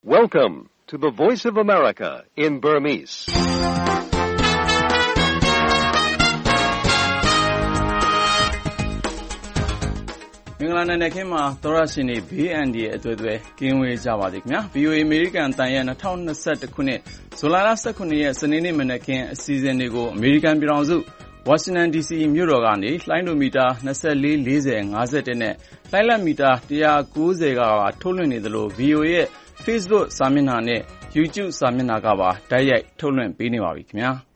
Welcome to the Voice of America in Burmese. ။မင်္ဂလာနံနက်ခင်းမှာသောရရှင်တွေဘေးအန္တရာယ်အသွဲသွဲကင်းဝေးကြပါစေခင်ဗျာ။ VOA အမေရိကန်အသံရဲ့2021ခုနှစ်ဇူလိုင်လ19ရက်စနေနေ့မနက်ခင်းအစီအစဉ်တွေကိုအမေရိကန်ပြည်ထောင်စုဝါရှင်တန် DC မြို့တော်ကနေလှိုင်းဒိုမီတာ24 40 51နဲ့လှိုင်းလက်မီတာ190ကပါထုတ်လွှင့်နေသလို VOA ရဲ့ Facebook စာမျက်နှာနဲ့ YouTube စာမျက်နှာကပါတိုက်ရိုက်ထုတ်လွှင့်ပေးနေပါပြီခင်ဗျာ။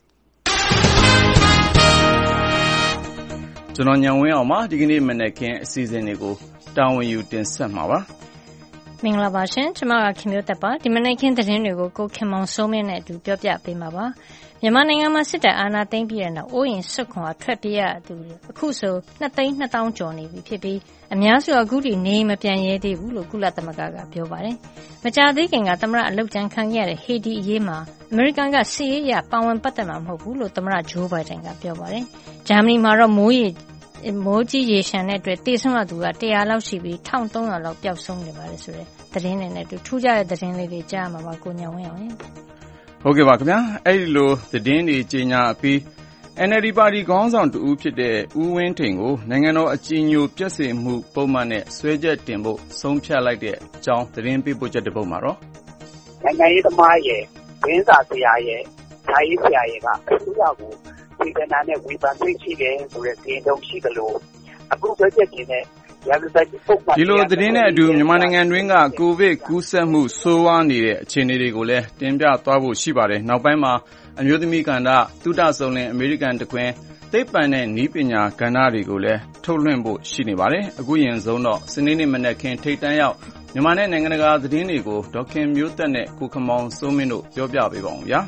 ကျွန်တော်ညံဝင်းအောင်ပါဒီကနေ့မနက်ခင်းအစီအစဉ်တွေကိုတာဝန်ယူတင်ဆက်မှာပါမင်္ဂလာပါရှင်ကျွန်မကခင်မျိုးသက်ပါဒီမနက်ခင်းသတင်းတွေကိုကိုခင်မောင်စိုးမင်းနဲ့အတူပြောပြပေးမှာပါမြန်မာနိုင်ငံမှာစစ်တပ်အာဏာသိမ်းပြီးတဲ့နောက်အိုးရင်စွတ်ခွာထွက်ပြေးရသူအခုဆို2,200,000ကျော်နေပြီဖြစ်ပြီးအများစုအခုထိနေမပြန်ရဲသေးဘူးလို့ကုလသမဂ္ဂကပြောပါတယ်မကြာသေးခင်ကသမ္မတအလုတ်တန်းခံခဲ့ရတဲ့ဟေတီအရေးမှာအမေရိကန်ကစစ်ရေးအရပါဝင်ပတ်သက်မှာမဟုတ်ဘူးလို့သမ္မတဂျိုးဘိုင်ဒန်ကပြောပါတယ်ဂျာမနီမှာတော့မိုးကြီးရေရှမ်းတဲ့အတွက်တေဆုံးရသူက100လောက်ရှိပြီး1,300လောက်ပျောက်ဆုံးနေပါတယ်ဆိုတဲ့သတင်းတွေနဲ့ထူးခြားတဲ့သတင်းလေးတွေကြားမှာပါကိုညောင်ဝင်းအောင်ဟုတ်ကဲ့ပါခင်ဗျာအဲ့ဒီလိုသတင်းတွေကြီးညာပြီး NLD ပါတီခေါင်းဆောင်တူဦးဖြစ်တဲ့ဦးဝင်းထိန်ကိုနိုင်ငံတော်အကြီးအကျယ်ပြည့်စုံမှုပုံမှန်နဲ့ဆွဲချက်တင်ဖို့ဆုံးဖြတ်လိုက်တဲ့အကြောင်းသတင်းပေးပို့ချက်တစ်ပုဒ်မှာတော့နိုင်ငံရေးသမားရဲ့ဝင်းစာဆရာရဲ့ဓာရေးဆရာရဲ့ကအစိုးရကိုဒီကနေ့နဲ့ဝေဖန်သိရှိတယ်ဆိုတဲ့သတင်းတုံးရှိသလိုအခုဆွဲချက်တင်တဲ့ဒီလိုသတင်းနဲ့အတူမြန်မာနိုင်ငံတွင်းကကိုဗစ်ကူးစက်မှုဆိုးဝါးနေတဲ့အခြေအနေတွေကိုလည်းတင်ပြသွားဖို့ရှိပါတယ်။နောက်ပိုင်းမှာအမျိုးသမီးကဏ္ဍသုတဆုံလင်အမေရိကန်တခွင်သိပ္ပံနဲ့နည်းပညာကဏ္ဍတွေကိုလည်းထုတ်လွှင့်ဖို့ရှိနေပါတယ်။အခုရင်ဆုံးတော့စနေနေ့မနက်ခင်းထိပ်တန်းရောက်မြန်မာနဲ့နိုင်ငံတကာသတင်းတွေကိုဒေါက်ခင်မျိုးသက်နဲ့ကိုခမောင်စိုးမင်းတို့ပြောပြပေးပါအောင်ဗျာ။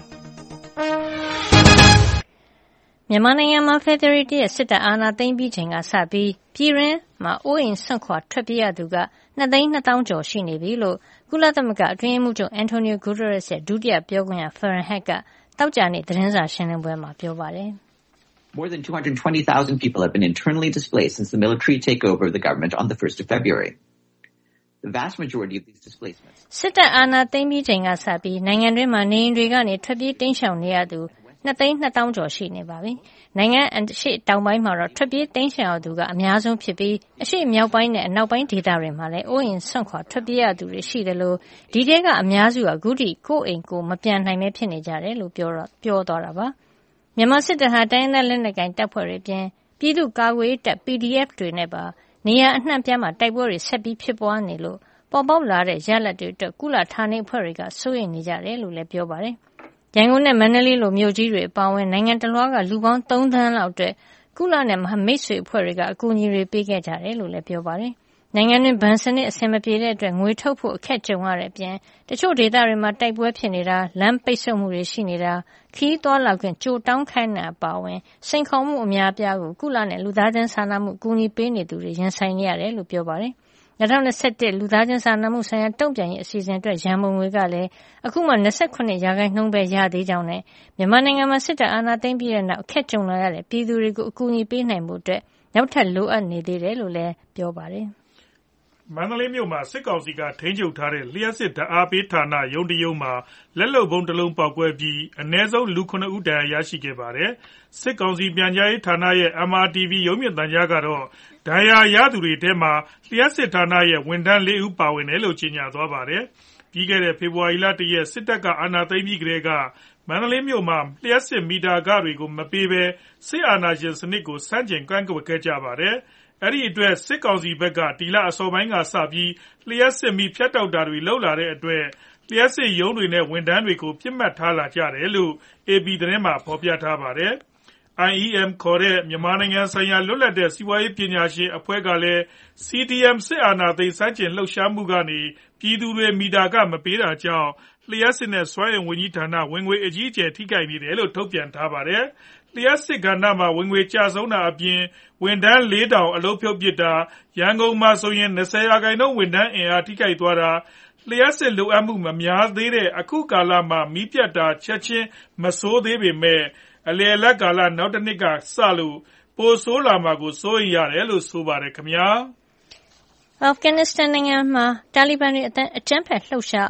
မြန်မာနိုင်ငံမှာဖေဖော်ဝါရီလရဲ့စစ်တပ်အာဏာသိမ်းပြီးချိန်ကစပြီးပြည်တွင်းမှာအိုးအိမ်စွန့်ခွာထွက်ပြေးရသူက2,200,000ကျော်ရှိနေပြီလို့ကုလသမဂ္ဂအတွင်းရေးမှူးချုပ်အန်တိုနီယိုဂူတာရက်စ်ရဲ့ဒုတိယပြောခွင့်ရဖရန်ဟက်ကသောကြာနေ့သတင်းစာရှင်းလင်းပွဲမှာပြောပါတယ်။ More than 220,000 people have been internally displaced since the military takeover of the government on the 1st of February. The vast majority of these displacements စစ်တပ်အာဏာသိမ်းပြီးချိန်ကစပြီးနိုင်ငံတွင်းမှာနေအိမ်တွေကနေထွက်ပြေးတိမ်းရှောင်နေရသူ2,200,000ကျော်ရှိနေပါပြီ။နိုင်ငံအရှေ့တောင်ပိုင်းမှာတော့ထွက်ပြေးတိမ်းရှောင်သူကအများဆုံးဖြစ်ပြီးအရှေ့မြောက်ပိုင်းနဲ့အနောက်ပိုင်းဒေသတွေမှာလည်းအိုးအိမ်စွန့်ခွာထွက်ပြေးရသူတွေရှိတယ်လို့ဒီတဲကအများစုကအခုထိကိုယ့်အိမ်ကိုမပြန်နိုင်ပဲဖြစ်နေကြတယ်လို့ပြောသွားတာပါ။မြန်မာစစ်တပ်ဟာတိုင်းရင်းသားလက်နက်ကိုင်တပ်ဖွဲ့တွေပြင်ပြည်သူ့ကာကွယ်ရေးတပ် PDF တွေနဲ့ပါနေရာအနှံ့ပြားမှာတိုက်ပွဲတွေဆက်ပြီးဖြစ်ပွားနေလို့ပေါ်ပေါက်လာတဲ့ရလဒ်တွေအတွက်ကုလဌာနေအဖွဲ့တွေကစိုးရိမ်နေကြတယ်လို့လည်းပြောပါတယ်။ရန်ကုန်နဲ့မန္တလေးလိုမြို့ကြီးတွေအပါအဝင်နိုင်ငံတလွှားကလူပေါင်း3 သန်းလောက်အတွက်ကုလနဲ့မိတ်ဆွေအဖွဲ့တွေကအကူအညီတွေပေးခဲ့ကြတယ်လို့လည်းပြောပါတယ်။နိုင်ငံတွင်းဘဏ်စနစ်အဆင်မပြေတဲ့အတွက်ငွေထုတ်ဖို့အခက်ကြုံရတဲ့အပြင်တချို့ဒေသတွေမှာတိုက်ပွဲဖြစ်နေတာလမ်းပိတ်ဆို့မှုတွေရှိနေတာခီးသွွာလာခွင့်ကြိုတောင်းခိုင်းတာအပါအဝင်စိန်ခေါ်မှုအများအပြားကိုကုလနဲ့လူသားချင်းစာနာမှုအကူအညီပေးနေသူတွေရင်ဆိုင်နေရတယ်လို့ပြောပါတယ်။2021လူသားချင်းစာနာမှုဆိုင်ရာတုံ့ပြန်ရေးအစီအစဉ်အတွက်ရန်ပုံငွေကလည်းအခုမှ29%ပဲရသေးကြောင်းနဲ့မြန်မာနိုင်ငံမှာစစ်တပ်အာဏာသိမ်းပြီးတဲ့နောက်အခက်ကြုံလာရတဲ့ပြည်သူတွေကိုအကူအညီပေးနိုင်ဖို့အတွက်နောက်ထပ်လိုအပ်နေသေးတယ်လို့လည်းပြောပါတယ်။မန္တလေးမြို့မှာစစ်ကောင်စီကထိန်းချုပ်ထားတဲ့လျှက်စစ်ဓာတ်အားပေးဌာနရုံးတရုံမှာလက်လုံဗုံးတစ်လုံးပေါက်ကွဲပြီးအနည်းဆုံးလူ9ဦးဒဏ်ရာရရှိခဲ့ပါတယ်။စစ်ကောင်စီပြန်ကြားရေးဌာနရဲ့ MRTV ရုံးမြင့်သံကြားကတော့ဒဏ်ရာရသူတွေထဲမှာလျှက်စစ်ဌာနရဲ့ဝန်ထမ်း4ဦးပါဝင်တယ်လို့ကြေညာသွားပါတယ်။ပြီးခဲ့တဲ့ဖေဖော်ဝါရီလ1ရက်စစ်တပ်ကအာဏာသိမ်းပြီးကတည်းကမန္တလေးမြို့မှာလျှက်စစ်မီတာခတွေကိုမပေးဘဲစစ်အာဏာရှင်စနစ်ကိုဆန့်ကျင်ကန့်ကွက်ခဲ့ကြပါတယ်။အဲ့ဒီအတွက်စစ်ကောင်စီဘက်ကဒီလအစောပိုင်းကစပြီးလျှက်စစ်မီဖြတ်တောက်တာတွေလုပ်လာတဲ့အတွက်လျှက်စစ်ရုံးတွေနဲ့ဝန်ထမ်းတွေကိုပြစ်မှတ်ထားလာကြတယ်လို့ AP သတင်းမှာဖော်ပြထားပါတယ်။ IEM ခေါ်တဲ့မြန်မာနိုင်ငံဆိုင်ရာလွတ်လပ်တဲ့စီးပွားရေးပညာရှင်အဖွဲ့ကလည်း CDM စစ်အာဏာသိမ်းဆန့်ကျင်လှုပ်ရှားမှုကနေပြည်သူတွေမီတာခမပေးတာကြောင့်လျှက်စစ်နဲ့စွမ်းအင်ဝန်ကြီးဌာနဝင်ငွေအကြီးအကျယ်ထိခိုက်နေတယ်လို့ထုတ်ပြန်ထားပါတယ်။လျှက်စစ်ကဏ္ဍမှာဝင်ငွေကျဆုံးတာအပြင်ဝန်ထမ်း4,000အလုပ်ဖြုတ်ပစ်တာရန်ကုန်မှာဆိုရင်20%ဝန်ထမ်းအင်အားထိခိုက်သွားတာလျှက်စစ်လိုအပ်မှုမများသေးတဲ့အခုကာလမှာမီးပြတ်တာချက်ချင်းမဆိုးသေးပေမဲ့အလယ်အလတ်ကာလနောက်တစ်နှစ်ကစလို့ပိုဆိုးလာမှာကိုစိုးရိမ်ရတယ်လို့ဆိုပါတယ်ခင်ဗျာအာဖဂန်နစ္စတန်နိုင်ငံမှာတာလီဘန်တွေအကြမ်းဖက်လှုပ်ရှားအောင်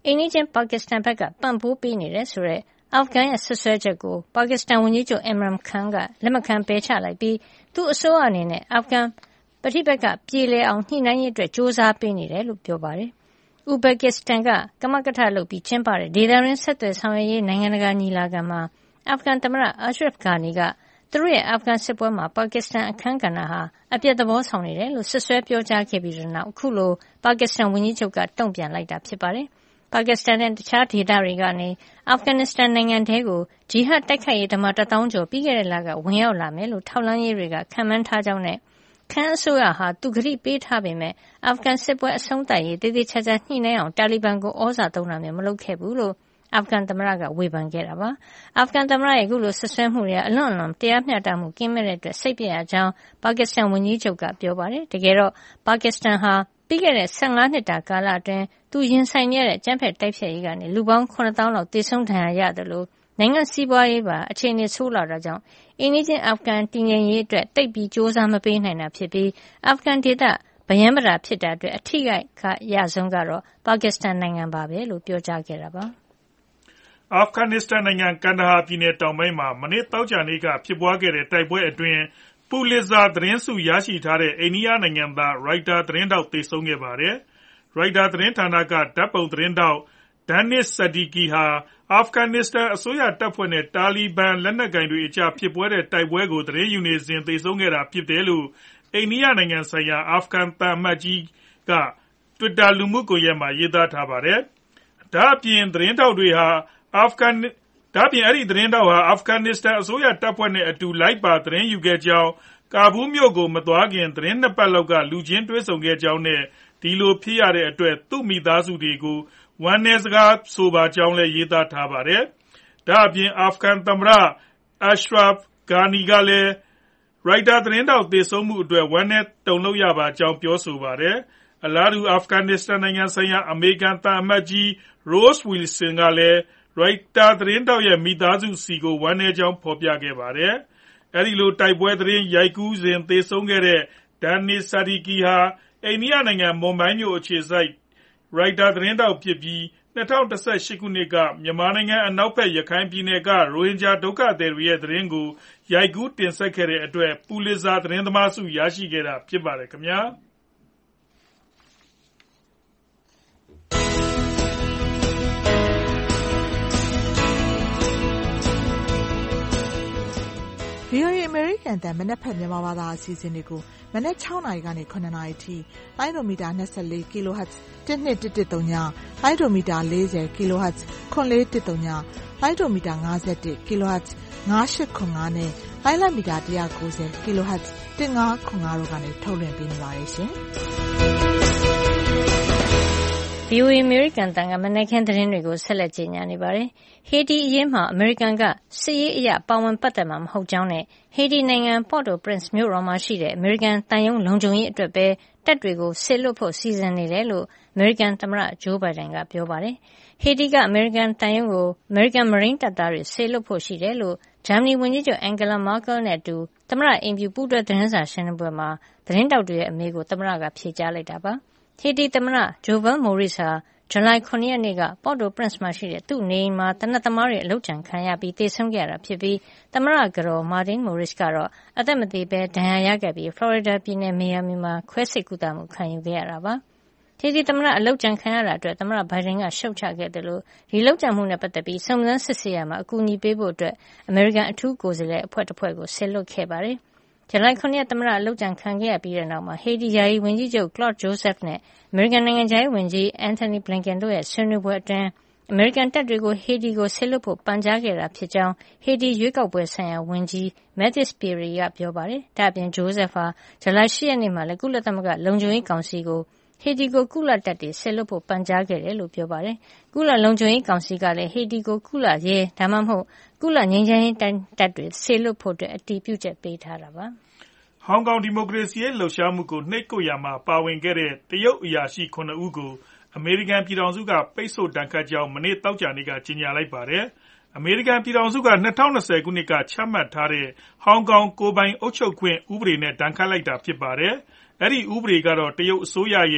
အိမ်နီးချင်းပါကစ္စတန်ဘက်ကပံ့ပိုးပေးနေတယ်ဆိုတဲ့အာဖဂန်ရဲ့ဆွဆွဲချက်ကိုပါကစ္စတန်ဝန်ကြီးချုပ် Imran Khan ကလက်မခံပယ်ချလိုက်ပြီးသူ့အစိုးရအနေနဲ့အာဖဂန်ပဋိပက္ခပြေလည်အောင်ညှိနှိုင်းရေးအတွက်စ조사ပေးနေတယ်လို့ပြောပါတယ်။ဥဇဘက်ကစ္စတန်ကကမကထလုပ်ပြီးကျင်းပတဲ့ဒေသတွင်းဆက်သွယ်ဆောင်ရွက်ရေးနိုင်ငံတကာညီလာခံမှာအာဖဂန်သမ္မတ Ashraf Ghani ကသူတို့ရဲ့အာဖဂန်စစ်ပွဲမှာပါကစ္စတန်အခန်းကဏ္ဍဟာအပြတ်သဘောဆောင်နေတယ်လို့ဆွဆွဲပြောကြားခဲ့ပြီးတဲ့နောက်အခုလိုပါကစ္စတန်ဝန်ကြီးချုပ်ကတုံ့ပြန်လိုက်တာဖြစ်ပါတယ်။ပါကစ္စတန်နဲ့တခြားဒေသတွေကနေအာဖဂန်နစ္စတန်နိုင်ငံထဲကိုဂျီဟတ်တိုက်ခိုက်ရေးဓမ္မ1000ကျော်ပြီးခဲ့တဲ့လကဝင်ရောက်လာမယ်လို့ထောက်လှမ်းရေးတွေကခန့်မှန်းထားကြောင်းနဲ့ခန်းအစိုးရဟာသူကတိပေးထားပေမဲ့အာဖဂန်စစ်ပွဲအဆုံးသတ်ရေးတည်တည်ချာချာညှိနှိုင်းအောင်တာလီဘန်ကိုဩဇာသုံးတာမျိုးမလုပ်ခဲ့ဘူးလို့အာဖဂန်သမ္မတကဝေဖန်ခဲ့တာပါ။အာဖဂန်သမ္မတရဲ့အခုလိုဆွဆွဲမှုတွေကအလွန်တရားမျှတမှုကင်းမဲ့တဲ့အတွက်စိတ်ပြည့်ရကြောင်းပါကစ္စတန်ဝန်ကြီးချုပ်ကပြောပါတယ်။တကယ်တော့ပါကစ္စတန်ဟာပြီးခဲ့တဲ့15နှစ်တာကာလအတွင်းသူရင်ဆိုင်ရတဲ့ကျန်းဖက်တိုက်ဖျက်ရေးကနေလူပေါင်း9000လောက်သေဆုံးဒဏ်ရာရတယ်လို့နိုင်ငံစီးပွားရေးပါအခြေအနေဆိုးလာတာကြောင့်အိန္ဒိချင်းအာဖဂန်တည်ငြိမ်ရေးအတွက်တိတ်ပြီးစ조사မပေးနိုင်တာဖြစ်ပြီးအာဖဂန်ဒေသဗယံပရာဖြစ်တာအတွက်အထိခိုက်ရဆုံးကတော့ပါကစ္စတန်နိုင်ငံပါပဲလို့ပြောကြားခဲ့တာပါ။အာဖဂန်နစ္စတန်နိုင်ငံကန်ဒါဟာပြည်နယ်တောင်ပိုင်းမှာမနေ့တောက်ကြနေ့ကဖြစ်ပွားခဲ့တဲ့တိုက်ပွဲအတွင်းပူလစ်ဇာသတင်းစုရရှိထားတဲ့အိန္ဒိယနိုင်ငံသားရိုက်တာသတင်းတောက်သေဆုံးခဲ့ပါတယ်။ရိုက်တာသတင်းဌာနကဓာတ်ပုံသတင်းတောက်ဒန်နစ်ဆဒီကီဟာအာဖဂန်နစ္စတန်အစိုးရတပ်ဖွဲ့နဲ့တာလီဘန်လက်နက်ကိုင်တွေအကြားဖြစ်ပွားတဲ့တိုက်ပွဲကိုသတင်းယူနေစဉ်သေဆုံးခဲ့တာဖြစ်တယ်လို့အိန္ဒိယနိုင်ငံဆိုင်ရာအာဖဂန်သံအမတ်ကြီးက Twitter လူမှုကွန်ရက်မှာရေးသားထားပါတယ်။ဒါအပြင်သတင်းတောက်တွေဟာအာဖဂန်နစ္စတန်အစိုးရတပ်ဖွဲ့နဲ့အတူလိုက်ပါသတင်းယူခဲ့ကြောင်းကာဘူးမြို့ကိုမသွားခင်သတင်း2ပတ်လောက်ကလူချင်းတွေ့ဆုံခဲ့ကြောင်းနဲ့ဒီလိုဖြစ်ရတဲ့အတွက်သူ့မိသားစုတွေကိုဝမ်းနည်းစကားဆိုပါကြောင်းလည်းရေးသားထားပါတယ်။ဒါအပြင်အာဖဂန်သမ္မတ Ashraf Ghani ကလည်းရိုက်တာသတင်းတောက်သေဆုံးမှုအတွက်ဝမ်းနည်းတုန်လှုပ်ရပါကြောင်းပြောဆိုပါတယ်။အလားတူအာဖဂန်နစ္စတန်နိုင်ငံဆိုင်ရာအမေရိကန်သံအမတ်ကြီး Rose Wilson ကလည်းရိုက်တာသတင်းတောက်ရဲ့မိသားစုဆီကိုဝမ်းနည်းကြောင်းဖော်ပြခဲ့ပါတယ်။အဲဒီလိုတိုက်ပွဲသတင်းရိုက်ကူးစဉ်သေဆုံးခဲ့တဲ့ဒန်နစ်ဆာဒီကီဟာအိန္ဒိယနိုင်ငံမွန်ဘိုင်းမြို့အခြေစိုက်ရိုက်တာသတင်းတောက်ဖြစ်ပြီး2018ခုနှစ်ကမြန်မာနိုင်ငံအနောက်ဘက်ရခိုင်ပြည်နယ်ကရိုဟင်ဂျာဒုက္ခသည်တွေရဲ့သတင်းကိုရိုက်ကူးတင်ဆက်ခဲ့တဲ့အတွက်ပူလစ်ဇာသတင်းသမားဆုရရှိခဲ့တာဖြစ်ပါတယ်ခင်ဗျာ။ VOA အမေရိကန်တန်မနက်ဖြန်မြန်မာဘာသာအစီအစဉ်တွေကိုမနက်6နာရီကနေ9နာရီထိလိုင်းဒိုမီတာ24 kHz 12113ညလိုင်းဒိုမီတာ40 kHz 9413ညလိုင်းဒိုမီတာ51 kHz 9895နဲ့လိုင်းလမီတာ190 kHz 1505တို့ကနေထုတ်လွှင့်ပေးနေပါတယ်ရှင်။ VOA အမေရိကန်တန်ကမနက်ခင်းသတင်းတွေကိုဆက်လက်ကြေညာနေပါတယ်။ဟေတီအရေးမှာအမေရိကန်ကစစ်ရေးအရပါဝင်ပတ်သက်မှာမဟုတ်ကြောင်းနဲ့ဟေတီနိုင်ငံ Port-au-Prince မြို့တော်မှာရှိတဲ့အမေရိကန်တန်ယုံလုံခြုံရေးအတွက်ပဲတပ်တွေကိုဆေလွတ်ဖို့စီစဉ်နေတယ်လို့အမေရိကန်သမ္မတဂျိုးဘိုင်ဒန်ကပြောပါတယ်။ဟေတီကအမေရိကန်တန်ယုံကိုအမေရိကန်မရိန်းတပ်သားတွေဆေလွတ်ဖို့ရှိတယ်လို့ဂျာမနီဝန်ကြီးချုပ် Angela Merkel နဲ့အတူသမ္မတအိမ်ဖြူပူးတွဲသတင်းစာရှင်းလင်းပွဲမှာသတင်းတောက်တွေရဲ့အမေးကိုသမ္မတကဖြေကြားလိုက်တာပါ။ဟေတီသမ္မတဂျိုဗယ်မိုရိစ်ဟာဇူလိုင်9 ရက်နေ့က Port-au-Prince မှာရှိတဲ့သူ့နေအိမ်မှာသေနတ်သမားတွေအလုပ်ကြံခံရပြီးသေဆုံးခဲ့ရတာဖြစ်ပြီးသမ္မတကတော်မာတင်မိုရစ်ကတော့အသက်မသေဘဲဒဏ်ရာရခဲ့ပြီးဖလော်ရီဒါပြည်နယ်မီယာမီမှာခွဲစိတ်ကုသမှုခံယူခဲ့ရတာပါ။ဟေတီသမ္မတအလုပ်ကြံခံရတာအတွက်သမ္မတဘိုင်ဒန်ကရှုတ်ချခဲ့တယ်လို့ဒီလုပ်ကြံမှုနဲ့ပတ်သက်ပြီးစုံစမ်းစစ်ဆေးရမှာအကူအညီပေးဖို့အတွက်အမေရိကန်အထူးကိုယ်စားလှယ်အဖွဲ့တစ်ဖွဲ့ကိုဆေလွတ်ခဲ့ပါတယ်။ဇူလိုင်9 ရက်သမ္မတအလုပ်ကြံခံခဲ့ရပြီးတဲ့နောက်မှာဟေတီယာယီဝန်ကြီးချုပ် Claude Joseph နဲ့အမေရိကန်နိုင်ငံခြားရေးဝန်ကြီး Antony Blinken တို့ရဲ့ဆွေးနွေးပွဲအတွင်းအမေရိကန်တပ်တွေကိုဟေတီကိုဆေလွတ်ဖို့ပန်ကြားခဲ့တာဖြစ်ကြောင်းဟေတီရွေးကောက်ပွဲဆိုင်ရာဝန်ကြီး Mathis Piri ကပြောပါတယ်။ဒါ့အပြင် Joseph ဟာဇူလိုင်10 ရက်နေ့မှာလည်းကုလသမဂ္ဂလုံခြုံရေးကောင်စီကိုဟေတီကိုကုလတပ်တွေဆေလွတ်ဖို့ပန်ကြားခဲ့တယ်လို့ပြောပါတယ်။ကုလလုံခြုံရေးကောင်စီကလည်းဟေတီကိုကုလရဲဒါမှမဟုတ်ကုလငြိမ်းချမ်းရေးတပ်တွေဆေလွတ်ဖို့အတည်ပြုချက်ပေးထားတာပါ။ဟောင်ကောင်ဒီမိုကရေစီရေးလှုပ်ရှားမှုကိုနှိပ်ကွပ်ရာမှာပါဝင်ခဲ့တဲ့တရုတ်အရာရှိ9ဦးကိုအမေရိကန်ပြည်ထောင်စုကပိတ်ဆို့ဒဏ်ခတ်ကြောင်းမနေ့သောကြာနေ့ကကြေညာလိုက်ပါတယ်။အမေရိကန်ပြည်ထောင်စုက2020ခုနှစ်ကချမှတ်ထားတဲ့ဟောင်ကောင်ကိုယ်ပိုင်အုပ်ချုပ်ခွင့်ဥပဒေနဲ့ဒဏ်ခတ်လိုက်တာဖြစ်ပါတယ်။အဲဒီဥပဒေကတော့တရုတ်အစိုးရရဲ့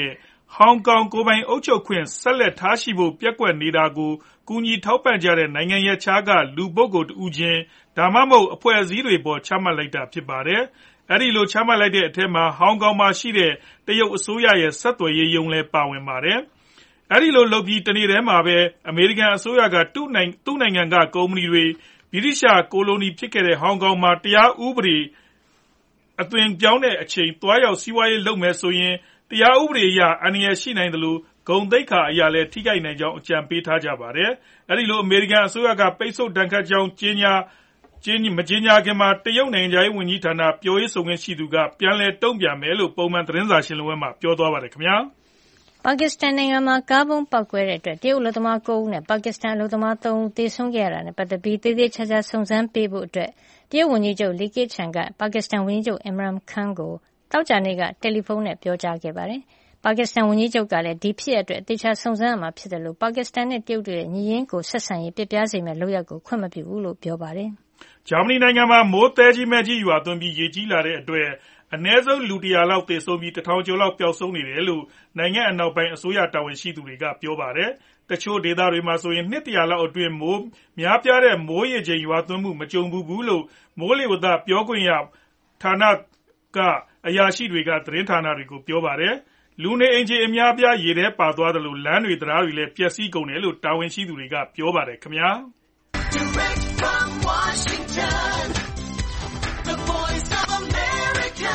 ဟောင်ကောင်ကိုယ်ပိုင်အုပ်ချုပ်ခွင့်ဆက်လက်ထားရှိဖို့ပျက်ကွက်နေတာကိုကူညီထောက်ပံ့ကြတဲ့နိုင်ငံရပ်ခြားကလူပုဂ္ဂိုလ်တဦးချင်းဒါမှမဟုတ်အဖွဲ့အစည်းတွေပေါ်ချမှတ်လိုက်တာဖြစ်ပါတယ်။အဲဒီလိုချမှတ်လိုက်တဲ့အထက်မှာဟောင်ကောင်မှာရှိတဲ့တရုတ်အစိုးရရဲ့ဆက်သွယ်ရေးရုံးလည်းပါဝင်ပါတယ်။အဲဒီလိုလုပ်ပြီးတနေ့တည်းမှာပဲအမေရိကန်အစိုးရကသူ့နိုင်ငံကကုမ္ပဏီတွေဗြိတိရှကိုလိုနီဖြစ်ခဲ့တဲ့ဟောင်ကောင်မှာတရားဥပဒေအသွင်ပြောင်းတဲ့အချိန်သွားရောက်စီးပွားရေးလုပ်မယ်ဆိုရင်တရားဥပဒေအရအန္တရာယ်ရှိနိုင်တယ်လို့ဂုဏ်သိက္ခာအရာလည်းထိခိုက်နိုင်ကြောင်းအကြံပေးထားကြပါတယ်။အဲဒီလိုအမေရိကန်အစိုးရကပိတ်ဆို့ဒဏ်ခတ်ကြောင်းမကြေညာခင်မှာတရုတ်နိုင်ငံခြားရေးဝန်ကြီးဌာနပြောရေးဆိုခွင့်ရှိသူကပြန်လည်တုံ့ပြန်မယ်လို့ပုံမှန်သတင်းစာရှင်းလင်းပွဲမှာပြောသွားပါတယ်ခင်ဗျာ။ပါကစ္စတန်နိုင်ငံမှာကားဗုံးပေါက်ကွဲတဲ့အတွက်တရုတ်အလုပ်သမား9ဦးနဲ့ပါကစ္စတန်အလုပ်သမား3ဦးသေဆုံးခဲ့ရတာနဲ့ပတ်သက်ပြီးသေသေးချာချာစုံစမ်းပေးဖို့အတွက်တရုတ်ဝန်ကြီးချုပ်လီကေ့ချန်ကပါကစ္စတန်ဝန်ကြီးချုပ်အင်မရန်ခန်းကိုသောကြာနေ့ကတယ်လီဖုန်းနဲ့ပြောကြားခဲ့ပါတယ်။ပါကစ္စတန်ဝန်ကြီးချုပ်ကလည်းဒီဖြစ်ရပ်အတွက်အသေးချာစုံစမ်းရမှာဖြစ်တယ်လို့ပါကစ္စတန်နဲ့တရုတ်တို့ရဲ့ညီရင်းကိုဆက်ဆံရေးပြပြစေမယ့်လုပ်ရပ်ကိုခွင့်မပြုဘူးလို့ပြောပါတယ်။ဂျာမနီနိုင်ငံမှာမိုးသဲကြီးမဲ့ကြီးရွာသွန်းပြီးရေကြီးလာတဲ့အတွက်အနည်းဆုံးလူ100လောက်သေဆုံးပြီး1000ကျော်လောက်ပျောက်ဆုံးနေတယ်လို့နိုင်ငံအနောက်ပိုင်းအစိုးရတာဝန်ရှိသူတွေကပြောပါတယ်။တချို့ဒေသတွေမှာဆိုရင်နှစ်100လောက်အတွင်းမိုးများပြားတဲ့မိုးရေချိန်ရွာသွန်းမှုမကြုံဘူးလို့မိုးလေဝသပြောခွင့်ရဌာနကအရာရှိတွေကသတင်းဌာနတွေကိုပြောပါတယ်။လူနေအိမ်ခြေအများပြားရေထဲပါသွားတယ်လို့လမ်းတွေတရားတွေလည်းပျက်စီးကုန်တယ်လို့တာဝန်ရှိသူတွေကပြောပါတယ်ခင်ဗျာ။ Direct from Washington, the voice of America,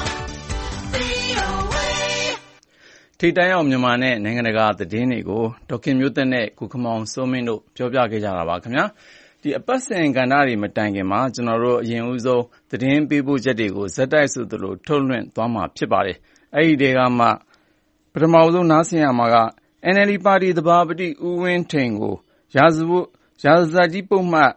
VOA ထိပ်တန်းရောက်မြန်မာနဲ့နိုင်ငံတကာသတင်းတွေကိုဒေါက်ခင်မျိုးသက်နဲ့ကိုခမောင်စိုးမင်းတို့ပြောပြခဲ့ကြတာပါခင်ဗျာ။ဒီအပတ်စဉ်ကဏ္ဍတွေမတိုင်ခင်မှာကျွန်တော်တို့အရင်ဦးဆုံးသတင်းပေးပို့ချက်တွေကိုဇက်တိုက်ဆိုသလိုထုတ်လွှင့်သွားမှာဖြစ်ပါတယ်။အဲဒီတဲကမှပထမဆုံးနားဆင်ရမှာက NLD ပါတီသဘာပတိဦးဝင်းထိန်ကိုရာဇသတ်ကြီးပုံမှန်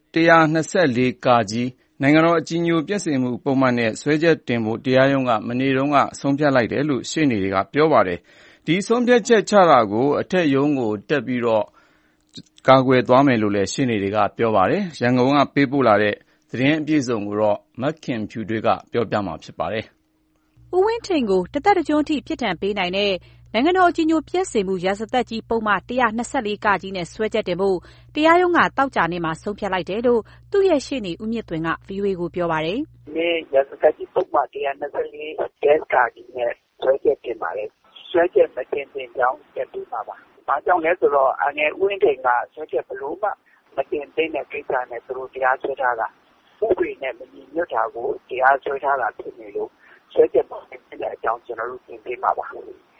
124ကကြီးနိုင်ငံတော်အကြည်ညိုပျက်စေမှုပုံမှန်နဲ့ဆွဲချက်တင်ဖို့တရားရုံးကမနေ့တုန်းကဆုံးဖြတ်လိုက်တယ်လို့ရှေ့နေတွေကပြောပါတယ်။ဒီဆုံးဖြတ်ချက်ချတာကိုအထက်ရုံးကိုတက်ပြီးတော့ကာကွယ်သွားမယ်လို့လည်းရှေ့နေတွေကပြောပါတယ်။ရန်ကုန်ကပေးပို့လာတဲ့သတင်းအပြည့်အစုံကိုတော့မခင်ဖြူထွေးကပြောပြမှာဖြစ်ပါတယ်။ဦးဝင်းထိန်ကိုတသက်တကျွန်းထိပြစ်ဒဏ်ပေးနိုင်တဲ့နိုင်ငံတော်အကြည်ညိုပျက်စေမှုရာဇသတ်ကြီးပုံမှန်124ကကြီးနဲ့ဆွဲချက်တင်ဖို့တရားရုံးကတောက်ကြနေမှာဆုံးဖြတ်လိုက်တယ်လို့သူ့ရဲ့ရှေ့နေဦးမြင့်သွင်က VOA ကိုပြောပါတယ်။ဒီရာဇသတ်ကြီးပုံမှန်124ကကြီးနဲ့ဆွဲချက်တင်ပါတယ်။ဆွဲချက်မတင်သင့်ကြောင်းတက်ပြီးပါပါ။ဘာကြောင့်လဲဆိုတော့ဦးဝင်းထိန်ကဆွဲချက်ဘလို့မှမတင်သင့်တဲ့ကိစ္စနဲ့သူတို့တရားစွဲထားတာဥပဒေနဲ့မညီညွတ်တာကိုတရားစွဲထားတာဖြစ်နေလို့ဆွဲချက်မတင်သင့်တဲ့အကြောင်းကျွန်တော်တို့သင်ပေးမှာပါ။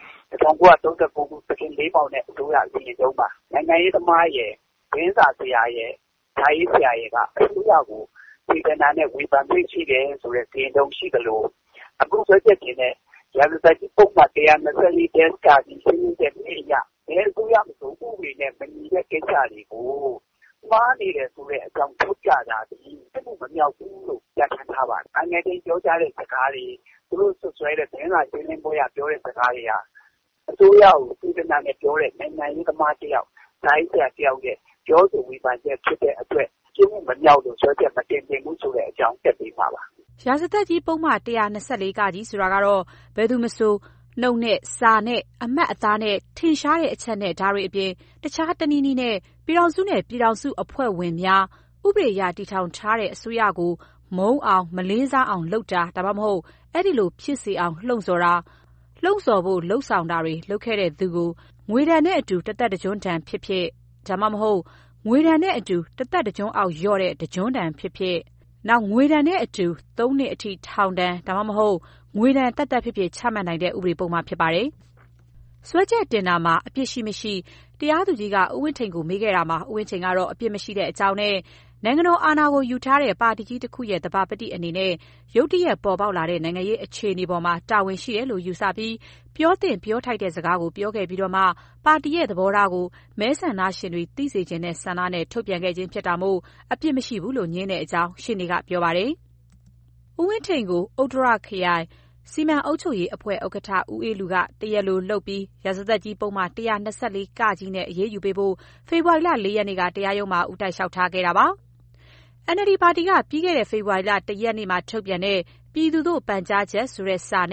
1939ခုပကင်လေးပေါင်နဲ့အစိုးရအရင်တုန်းမှာနိုင်ငံရေးသမားရဲ့ဝင်းစာဆရာရဲ့ဓာရေးဆရာရဲ့ကအစိုးရကိုဒီကနာနဲ့ဝေဖန်တွေ့ရှိတယ်ဆိုတဲ့ကြင်တုံရှိတယ်လို့အခုဆွဲချက်တင်တဲ့ရာဇသတ်ကြီးပုံမှန်124တက်ကာဒီရှင်းတဲ့နေရဘယ်အစိုးရမဆိုဥပဒေနဲ့မညီတဲ့ကိစ္စတွေကိုမှားနေတယ်ဆိုတဲ့အကြောင်းထုတ်ကြတာဒီသူ့မမြောက်ဘူးလို့ပြဋ္ဌာန်းထားပါတယ်။နိုင်ငံရေးပြောကြတဲ့စကားတွေသူတို့ဆွဆွဲတဲ့သတင်းစာရှင်းလင်းပွဲကပြောတဲ့စကားတွေဟာအစိုးရကိုပြည်ထနာနဲ့ပြောတဲ့နိုင်ငံရေးသမားတယောက်တိုင်းဆရာတယောက်ရဲ့ပြောဆိုဝေဖန်ချက်ဖြစ်တဲ့အတွက်ကျင်းမှုမမြောက်လို့ဆွဲချက်မတင်သင့်ဘူးဆိုတဲ့အကြောင်းတက်ပေးပါပါ။ရာဇသတ်ကြီးပုံမှန်124ကကြီးဆိုတာကတော့ဘယ်သူမဆိုနှုတ်နဲ့စာနဲ့အမှတ်အသားနဲ့ထင်ရှားတဲ့အချက်နဲ့ဒါတွေအပြင်တခြားတနည်းနည်းနဲ့ပြည်ထောင်စုနဲ့ပြည်ထောင်စုအဖွဲ့ဝင်များဥပဒေအရတည်ထောင်ထားတဲ့အစိုးရကိုမုန်းအောင်မလေးစားအောင်လုပ်တာဒါမှမဟုတ်အဲ့ဒီလိုဖြစ်စေအောင်လှုံ့ဆော်တာလှုံ့ဆော်ဖို့လှုံ့ဆော်တာတွေလုပ်ခဲ့တဲ့သူကိုငွေဒဏ်နဲ့အတူတသက်တကျွန်းဒဏ်ဖြစ်ဖြစ်ဒါမှမဟုတ်ငွေဒဏ်နဲ့အတူတသက်တကျွန်းအောက်လျော့တဲ့တကျွန်းဒဏ်ဖြစ်ဖြစ်နောက်ငွေဒဏ်နဲ့အတူ3နှစ်အထိထောင်ဒဏ်ဒါမှမဟုတ်ငွေဒဏ်သက်သက်ဖြစ်ဖြစ်ချမှတ်နိုင်တဲ့ဥပဒေပုံမှန်ဖြစ်ပါတယ်။ဆွဲချက်တင်တာမှာအပြစ်ရှိမရှိတရားသူကြီးကဦးဝင်းထိန်ကိုမေးခဲ့တာမှာဦးဝင်းထိန်ကတော့အပြစ်မရှိတဲ့အကြောင်းနဲ့နိုင်ငံတော်အာဏာကိုယူထားတဲ့ပါတီကြီးတစ်ခုရဲ့သဘာပတိအနေနဲ့ရုတ်တရက်ပေါ်ပေါက်လာတဲ့နိုင်ငံရေးအခြေအနေပေါ်မှာတာဝန်ရှိတယ်လို့ယူဆပြီးပြောသင့်ပြောထိုက်တဲ့စကားကိုပြောခဲ့ပြီးတော့မှပါတီရဲ့သဘောထားကိုမဲဆန္ဒရှင်တွေသိစေချင်တဲ့ဆန္ဒနဲ့ထုတ်ပြန်ခဲ့ခြင်းဖြစ်တာမို့အပြစ်မရှိဘူးလို့ညင်းတဲ့အကြောင်းရှင်းနေကပြောပါတယ်။ဦးဝင်းထိန်ကိုဥတ္တရခရိုင်စီမံအုပ်ချုပ်ရေးအဖွဲ့ဥက္ကဋ္ဌဦးအေးလူကတရားလိုလုပ်ပြီးရာဇသတ်ကြီးပုံမှန်124ကကြီးနဲ့အရေးယူပေးဖို့ဖေဖော်ဝါရီလ4ရက်နေ့ကတရားရုံးမှာဦးတိုက်လျှောက်ထားခဲ့တာပါ။ NLD ပါတီကပြီးခဲ့တဲ့ဖေဖော်ဝါရီလ1ရက်နေ့မှာထုတ်ပြန်တဲ့ပြည်သူတို့ပန်ကြားချက်ဆိုတဲ့စာနဲ့